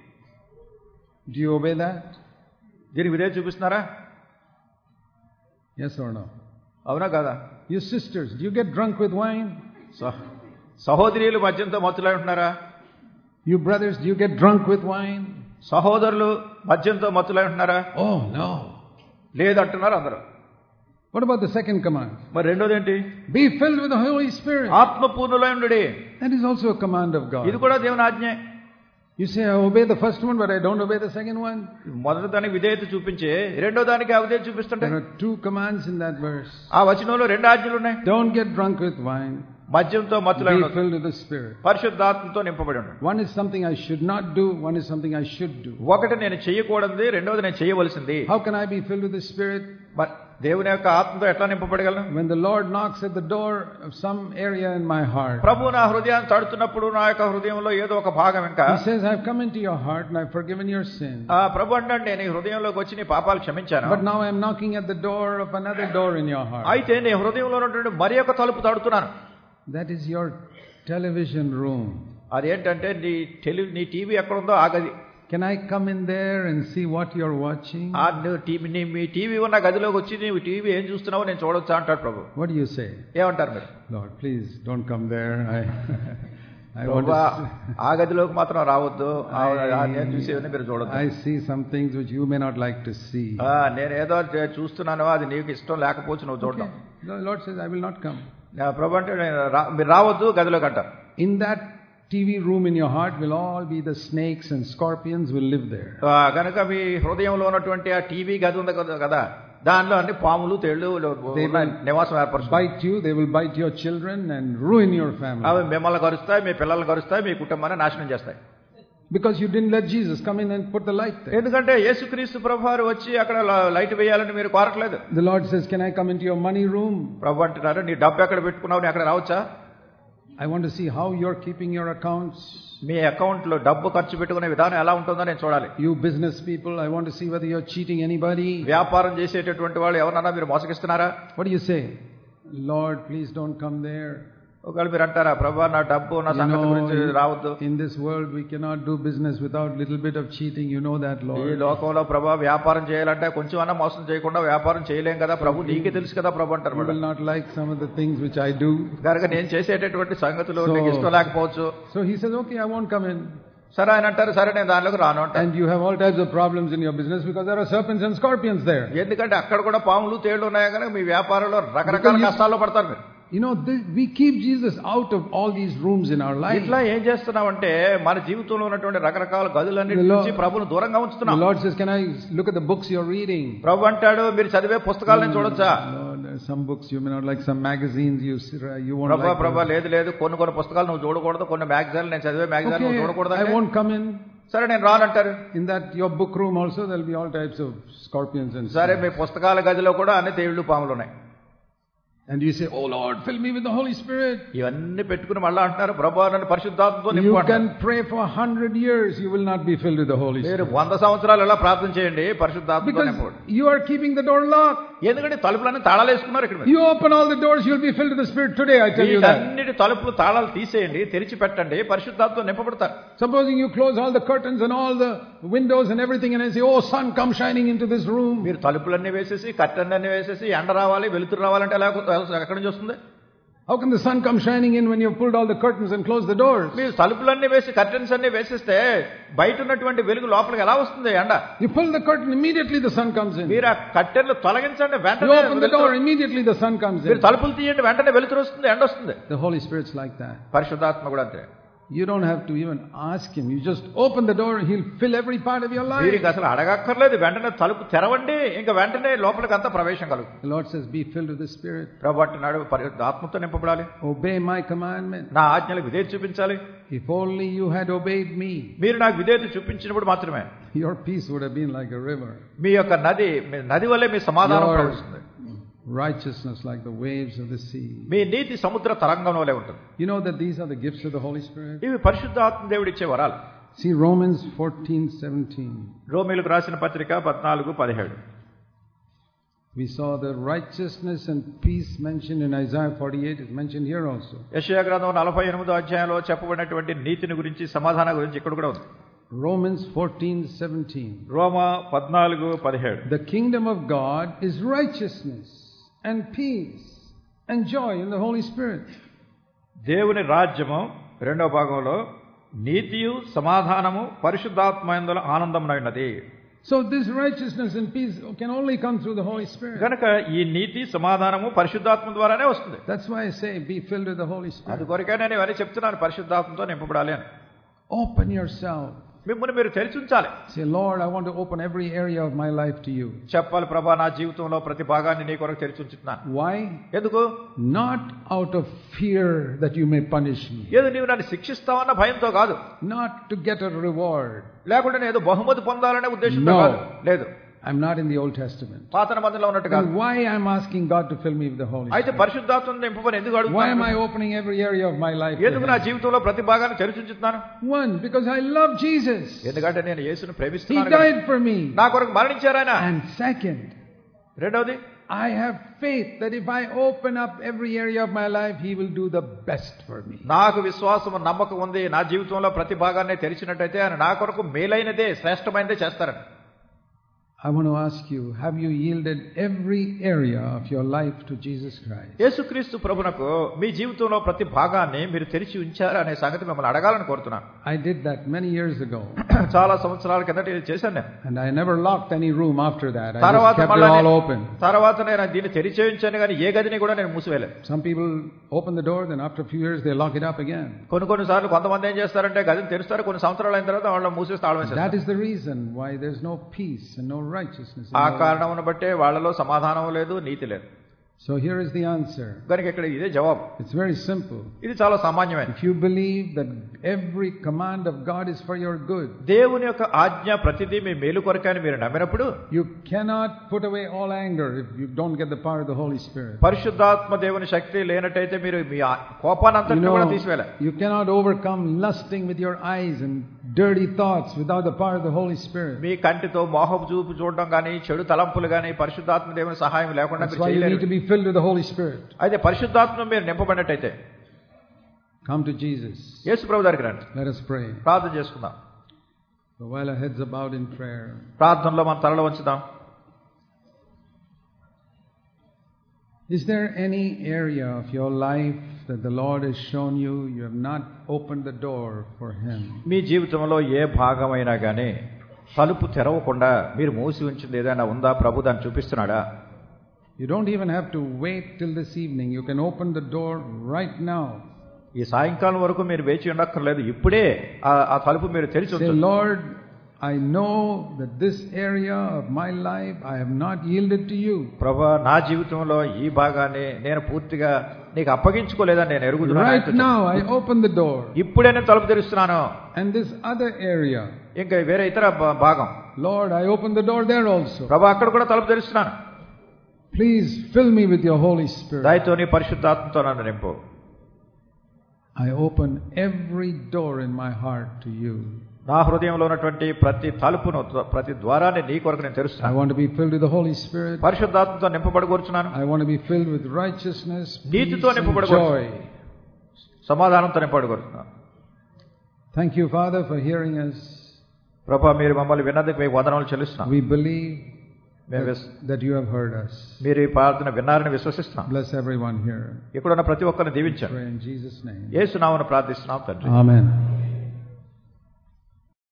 Do you obey that? దీనికి విధేయత చూపిస్తున్నారా? Yes or no? అవునా కాదా? You sisters, do you get drunk with wine? సహోదరులు మద్యంతో మత్తులై ఉంటున్నారా? You brothers, do you get drunk with wine? సహోదరులు మద్యంతో మత్తులై ఉంటున్నారా? Oh no. లేదంటున్నారు అందరూ. What about the second command? మరి రెండోది ఏంటి? Be filled with the Holy Spirit. ఆత్మపూర్ణులై ఉండుడి. That is also a command of God. ఇది కూడా దేవుని ఆజ్ఞే. You say, I obey the first one, but I don't obey the second one. మొదటి దానికి విధేయత చూపించే రెండో దానికి అవిధేయత చూపిస్తుంటే. There are 2 commands in that verse. ఆ వచనంలో 2 ఆజ్ఞలు ఉన్నాయి. Don't get drunk with wine. మద్యంతో మత్తులై ఉండొద్దు. Be filled with the Spirit. పరిశుద్ధాత్మతో నింపబడి ఉండండి. One is something I should not do, one is something I should do. ఒకటి నేను చేయకూడనిది, రెండోది నేను చేయవలసింది. How can I be filled with the Spirit? దేవుని యొక్క ఆత్మతో ఎట్లా నింపబడగలను? When the Lord knocks at the door of some area in my heart. ప్రభు నా హృదయాన్ని తడుతున్నప్పుడు నా యొక్క హృదయంలో ఏదో ఒక భాగం ఇంకా. He says, I have come into your heart and I have forgiven your sin. ప్రభు అంటాడు, నేను నీ హృదయంలోకి వచ్చి నీ పాపాలు క్షమించాను. But now I am knocking at the door of another door in your heart. అయితే నీ హృదయంలో ఉన్నటువంటి మరి ఒక తలుపు తడుతున్నాను. That is your television room. అదేంటంటే నీ టీవీ ఎక్కడ ఉందో ఆ గది. Can I come in there and see what you're watching? మీ టీవీ ఉన్న గదిలోకి వచ్చి నీవు టీవీ ఏం చూస్తున్నావో నేను చూడొచ్చా అంటాడు ప్రభు. What do you say? ఏమంటారు మీరు? Lord, please don't come there. I ఆ గదిలోకి మాత్రం రావద్దు, నేను చూసేవన్నీ మీరు చూడొద్దు. I see some things which you may not like to see. నేను ఏదో చూస్తున్నాను, అది నీకు ఇష్టం లేకపోవచ్చు నువ్వు చూడడం. The Lord says, I will not come. ప్రభు అంటే మీరు రావద్దు గదిలోకి అంటారు. In that TV room in your heart will all be the snakes and scorpions will live there. కనుక మీ హృదయంలో ఉన్నటువంటి ఆ టీవీ గది ఉంది కదా, దానిలో అన్ని పాములు తేళ్లు నివాసం ఏర్పరుస్తాయి. Bite you, they will bite your children and ruin your family. అవి మిమ్మల్ని కరుస్తాయి, మీ పిల్లల్ని కరుస్తాయి, మీ కుటుంబాన్ని నాశనం చేస్తాయి. Because you didn't let Jesus come in and put the light there. ఎందుకంటే యేసుక్రీస్తు ప్రభువారు వచ్చి అక్కడ లైట్ వేయాలని మీరు కోరట్లేదు. The Lord says, can I come into your money room? ప్రభు అంటున్నారు, నీ డబ్బు ఎక్కడ పెట్టుకున్నావు, నీ అక్కడ రావచ్చా? I want to see how you're keeping your accounts. మీ అకౌంట్ లో డబ్బు ఖర్చు పెట్టుకునే విధానం ఎలా ఉంటుందో నేను చూడాలి. You business people, I want to see whether you're cheating anybody. వ్యాపారం చేసేటటువంటి వాళ్ళు ఎవరన్నా మీరు మోసగిస్తున్నారా? What do you say? Lord, please don't come there. ఒకవేళ మీరు అంటారా, ప్రభా నా డబ్బు నా సంగతి గురించి రావద్దు. In this world we cannot do business without little bit of cheating, you know that, Lord. ఈ లోకంలో ప్రభా వ్యాపారం చేయాలంటే కొంచెం అన్నా మోసం చేయకుండా వ్యాపారం చేయలేం కదా ప్రభు, నీకే తెలుసు కదా ప్రభు అంటారు. You will not like some of the things which I do. కనుక నేను చేసేటటువంటి సంగతులు నీకు ఇష్టం లేకపోవచ్చు. So he says, okay, I won't come in. సరే ఆయన అంటారు, సరే నేను దానిలోకి రాను అంటారు. And you have all types of problems in your business because there are serpents and scorpions there. ఎందుకంటే అక్కడ కూడా పాములు తేళ్లు ఉన్నాయి కనుక మీ వ్యాపారంలో రకరకాల కష్టాల్లో పడతారు మీరు. You know, we keep Jesus out of all these rooms in our life. ఇట్లా ఏం చేస్తున్నామంటే మన జీవితంలో ఉన్నటువంటి రకరకాల గదులన్నిటి నుంచి ప్రభువును దూరంగా ఉంచుతున్నాం. The Lord says, can I look at the books you're reading? ప్రభు అంటాడు, మీరు చదివే పుస్తకాలను చూడొచ్చా? Some books you may not like, some magazines you won't like. ప్రభు లేదు కొన్ని పుస్తకాలు నువ్వు చూడకూడదు, కొన్ని మ్యాగజైన్లు నేను చదివే మ్యాగజైన్ నువ్వు చూడకూడదు. I won't come in. సరే నేను రానంటారు. In that your book room also there'll be all types of scorpions and సరే మీ పుస్తకాల గదిలో కూడా అన్ని తేళ్లు పాములు ఉన్నాయి. And you say, oh Lord, fill me with the Holy Spirit. ఇవన్నీ పెట్టుకుని మళ్ళీ అంటున్నారు, ప్రభువా నన్ను పరిశుద్ధాత్మతో నింపు. You can pray for 100 years, you will not be filled with the Holy Spirit. మీరు 100 సంవత్సరాలు ఎలా ప్రార్థన చేయండి, పరిశుద్ధాత్మతో నింపండి. Because you are keeping the door locked. ఎందుకంటే తలుపులన్నీ తాళాలు వేసుకున్నారు ఇక్కడ. You open all the doors, you'll be filled with the Spirit today, I tell you that. అన్నిటి తలుపులు తాళాలు తీసేయండి, తెరిచి పెట్టండి, పరిశుద్ధాత్మతో నింపబడతారు. Supposing you close all the curtains and all the windows and everything and I say, oh sun, come shining into this room. మీరు తలుపులన్నీ వేసేసి కర్టెన్లన్నీ వేసేసి ఎండ రావాలి వెలుతురు రావాలంటే ఎలా ఎక్కడి నుంచి వస్తుంది? How can the sun come shining in when you have pulled all the curtains and closed the doors? మీరు తలుపులన్నీ వేసి కర్టెన్స్ అన్ని వేసేస్తే బయట ఉన్నటువంటి వెలుగు లోపలికి ఎలా వస్తుంది ఎండ? You pull the curtain, immediately the sun comes in. మీరు ఆ కర్టెన్లు తొలగించండి, వెంటనే you open the door, immediately the sun comes in. మీరు తలుపులు తీయండి, వెంటనే వెలుతురు వస్తుంది, ఎండ వస్తుంది. The Holy Spirit's like that. పరిశుద్ధాత్మ కూడా అంతే. You don't have to even ask him. You just open the door and he'll fill every part of your life. మీరు అసలు అడగక్కర్లేదు, వెంటనే తలుపు తెరవండి, ఇంకా వెంటనే లోపలికి అంతా ప్రవేశం కలుగుతుంది. The Lord says, be filled with the Spirit. ప్రభువు అంటున్నాడు, ఆత్మతో నింపబడాలి. Obey my commandment. నా ఆజ్ఞలకు విధేయత చూపించాలి. If only you had obeyed me. మీరు నాకు విధేయత చూపించినప్పుడు మాత్రమే your peace would have been like a river. మీ యొక్క నది వలె మీ సమాధానం ప్రవహిస్తుంది. Righteousness like the waves of the sea. మీ నీతి సముద్ర తరంగం వలె ఉంటుంది. You know that these are the gifts of the Holy Spirit. ఇవి పరిశుద్ధాత్మ దేవుడు ఇచ్చే వరాలు. See Romans 14:17. రోమీయులకు రాసిన పత్రిక 14:17. We saw the righteousness and peace mentioned in Isaiah 48 is mentioned here also. యెషయా గ్రంథం 48వ అధ్యాయంలో చెప్పబడినటువంటి నీతిని గురించి సమాధానం గురించి ఇక్కడ కూడా ఉంది. Romans 14:17. Roma 14:17. The kingdom of God is righteousness and peace and joy in the Holy Spirit. దేవుని రాజ్యము రెండవ భాగంలో నీతియు సమాధానము పరిశుద్ధాత్మయందుల ఆనందమునైనది. So this righteousness and peace can only come through the Holy Spirit. కనుక ఈ నీతి సమాధానము పరిశుద్ధాత్మ ద్వారానే వస్తుంది. That's why I say be filled with the Holy Spirit. అందుకొరకే నేను ఇవన్నీ చెప్తున్నాను, పరిశుద్ధాత్మతో నింపబడాలి అని. Open yourself. మిమ్మల్ని మీరు తెరిచి ఉంచాలి. Say, Lord, I want to open every area of my life to you. చెప్పాలి, ప్రభువా నా జీవితంలో ప్రతి భాగాన్ని నీ కొరకు తెరిచి ఉంచుతున్నాను. Why? ఎందుకు? Not out of fear that you may punish me. ఏదో నీవు నన్ను శిక్షిస్తావన్న భయంతో కాదు. Not to get a reward. లేకుంటే నేను ఏదో బహుమతి పొందాలనే ఉద్దేశంతో కాదు. లేదు. I'm not in the Old Testament. పాత నిబంధనలో ఉన్నట్టు కాదు. Why I'm asking God to fill me with the Holy Spirit? అయితే పరిశుద్ధాత్మను నింపమని ఎందుకు అడుగుతున్నాను? Why am I opening every area of my life? ఎందుకు నా జీవితంలో ప్రతి భాగాన్ని తెరిచి ఉంచుతున్నాను? One, because I love Jesus. ఎందుకంటే నేను యేసుని ప్రేమిస్తున్నాను. He died for me. నా కొరకు మరణించారు ఆయన. And second, రెండోది, I have faith that if I open up every area of my life, He will do the best for me. నాకు విశ్వాసం నమ్మకం ఉంది, నా జీవితంలో ప్రతి భాగాన్ని తెరిచినట్టయితే ఆయన నా కొరకు మేలైనదే శ్రేష్టమైనదే చేస్తారని. I want to ask you, have you yielded every area of your life to Jesus Christ? యేసుక్రీస్తు ప్రభువునకు మీ జీవితంలో ప్రతి భాగాన్ని మీరు తెరిచి ఉంచారా అనే సంగతి మిమ్మల్ని అడగాలని కోరుతున్నాను. I did that many years ago. చాలా సంవత్సరాల కిందట ఇది చేశాను నేను. And I never locked any room after that. I just kept it all open. తర్వాత నేను దీన్ని తెరిచి ఉంచాను కానీ ఏ గదిని కూడా నేను మూసివేయలేదు. Some people open the door, then after a few years they lock it up again. కొన్ని సార్లు కొంతమంది ఏం చేస్తారంటే గదిని తెరుస్తారు, కొన్ని సంవత్సరాలు అయిన తర్వాత వాళ్ళు మూసేసి తాళం వేస్తారు. That is the reason why there's no peace and no righteousness. ఆ కారణమును బట్టే వాళ్ళలో సమాధానం లేదు, నీతి లేదు. So here is the answer. కనుక ఇక్కడ ఇదే జవాబు. It's very simple. ఇది చాలా సామాన్యమైనది. If you believe that every command of God is for your good, దేవుని యొక్క ఆజ్ఞ ప్రతిదీ మీ మేలు కొరకే అని మీరు నమ్మినప్పుడు, you cannot put away all anger if you don't get the power of the Holy Spirit. పరిశుద్ధాత్మ దేవుని శక్తి లేనట్టయితే మీరు మీ కోపాన్ని అంతటిని కూడా తీసివేయాలి. You cannot overcome lusting with your eyes and dirty thoughts without the power of the Holy Spirit. మీ కంటితో మోహపు చూపు చూడడం గాని చెడు తలంపులు గాని పరిశుద్ధాత్మ దేవుని సహాయం లేకుండా మీరు చేయలేరు. You need to be filled with the Holy Spirit. అయితే పరిశుద్ధాత్మ మీరు నింపబడినట్టయితే come to Jesus. యేసు ప్రభువు దగ్గరికి రండి. Let us pray. ప్రార్థన చేసుకుందాం. So while our heads are bowed in prayer, ప్రార్థనలో మన తలలు వంచుదాం. Is there any area of your life that the Lord has shown you have not opened the door for Him? మీ జీవితంలో ఏ భాగమైనా గానీ తలుపు తెరవకుండా మీరు మూసి ఉంచింది ఏదైనా ఉందా? ప్రభు దాన్ని చూపిస్తున్నాడా? You don't even have to wait till this evening. You can open the door right now. ఈ సాయంకాలం వరకు మీరు వేచి ఉండక్కర్లేదు, ఇప్పుడే ఆ తలుపు మీరు తెరిచి ఉంచండి. Say, Lord, I know that this area of my life I have not yielded to you. ప్రభువా, నా జీవితంలో ఈ భాగాన్ని నేను పూర్తిగా నీకు అప్పగించుకోలేదని నేను ఎరుగుతున్నాను. Right now I open the door. ఇప్పుడే నేను తలుపు తెరుస్తున్నాను. And this other area, ఇంకా వేరే ఇతర భాగం, Lord, I open the door there also. ప్రభువా, అక్కడ కూడా తలుపు తెరుస్తున్నాను. Please fill me with your Holy Spirit. దయతో నీ పరిశుద్ధాత్మతో నన్ను నింపు. I open every door in my heart to you. నా హృదయంలో ఉన్నటువంటి ప్రతి తలుపును, ప్రతి ద్వారాన్ని నీ కొరకు నేను తెరుస్తున్నాను. I want to be filled with the Holy Spirit. పరిశుద్ధాత్మతో నింపబడగోరుచున్నాను. I want to be filled with righteousness, నీతితో నింపబడగోరుచున్నాను, joy, సమాధానంతో నింపబడగోరుచున్నాను. Thank you, Father, for hearing us. ప్రభువా, మీరు మమ్మల్ని విన్నందుకు మీకు వందనాలు చెల్లిస్తున్నాం. We believe that you have heard us. మీరు ఈ ప్రార్థన విన్నారని విశ్వసిస్తున్నాం. Bless everyone here. ఇక్కడ ఉన్న ప్రతి ఒక్కరిని దీవించండి. Pray in Jesus' name. యేసు నామమున ప్రార్థిస్తున్నాం తండ్రి. Amen.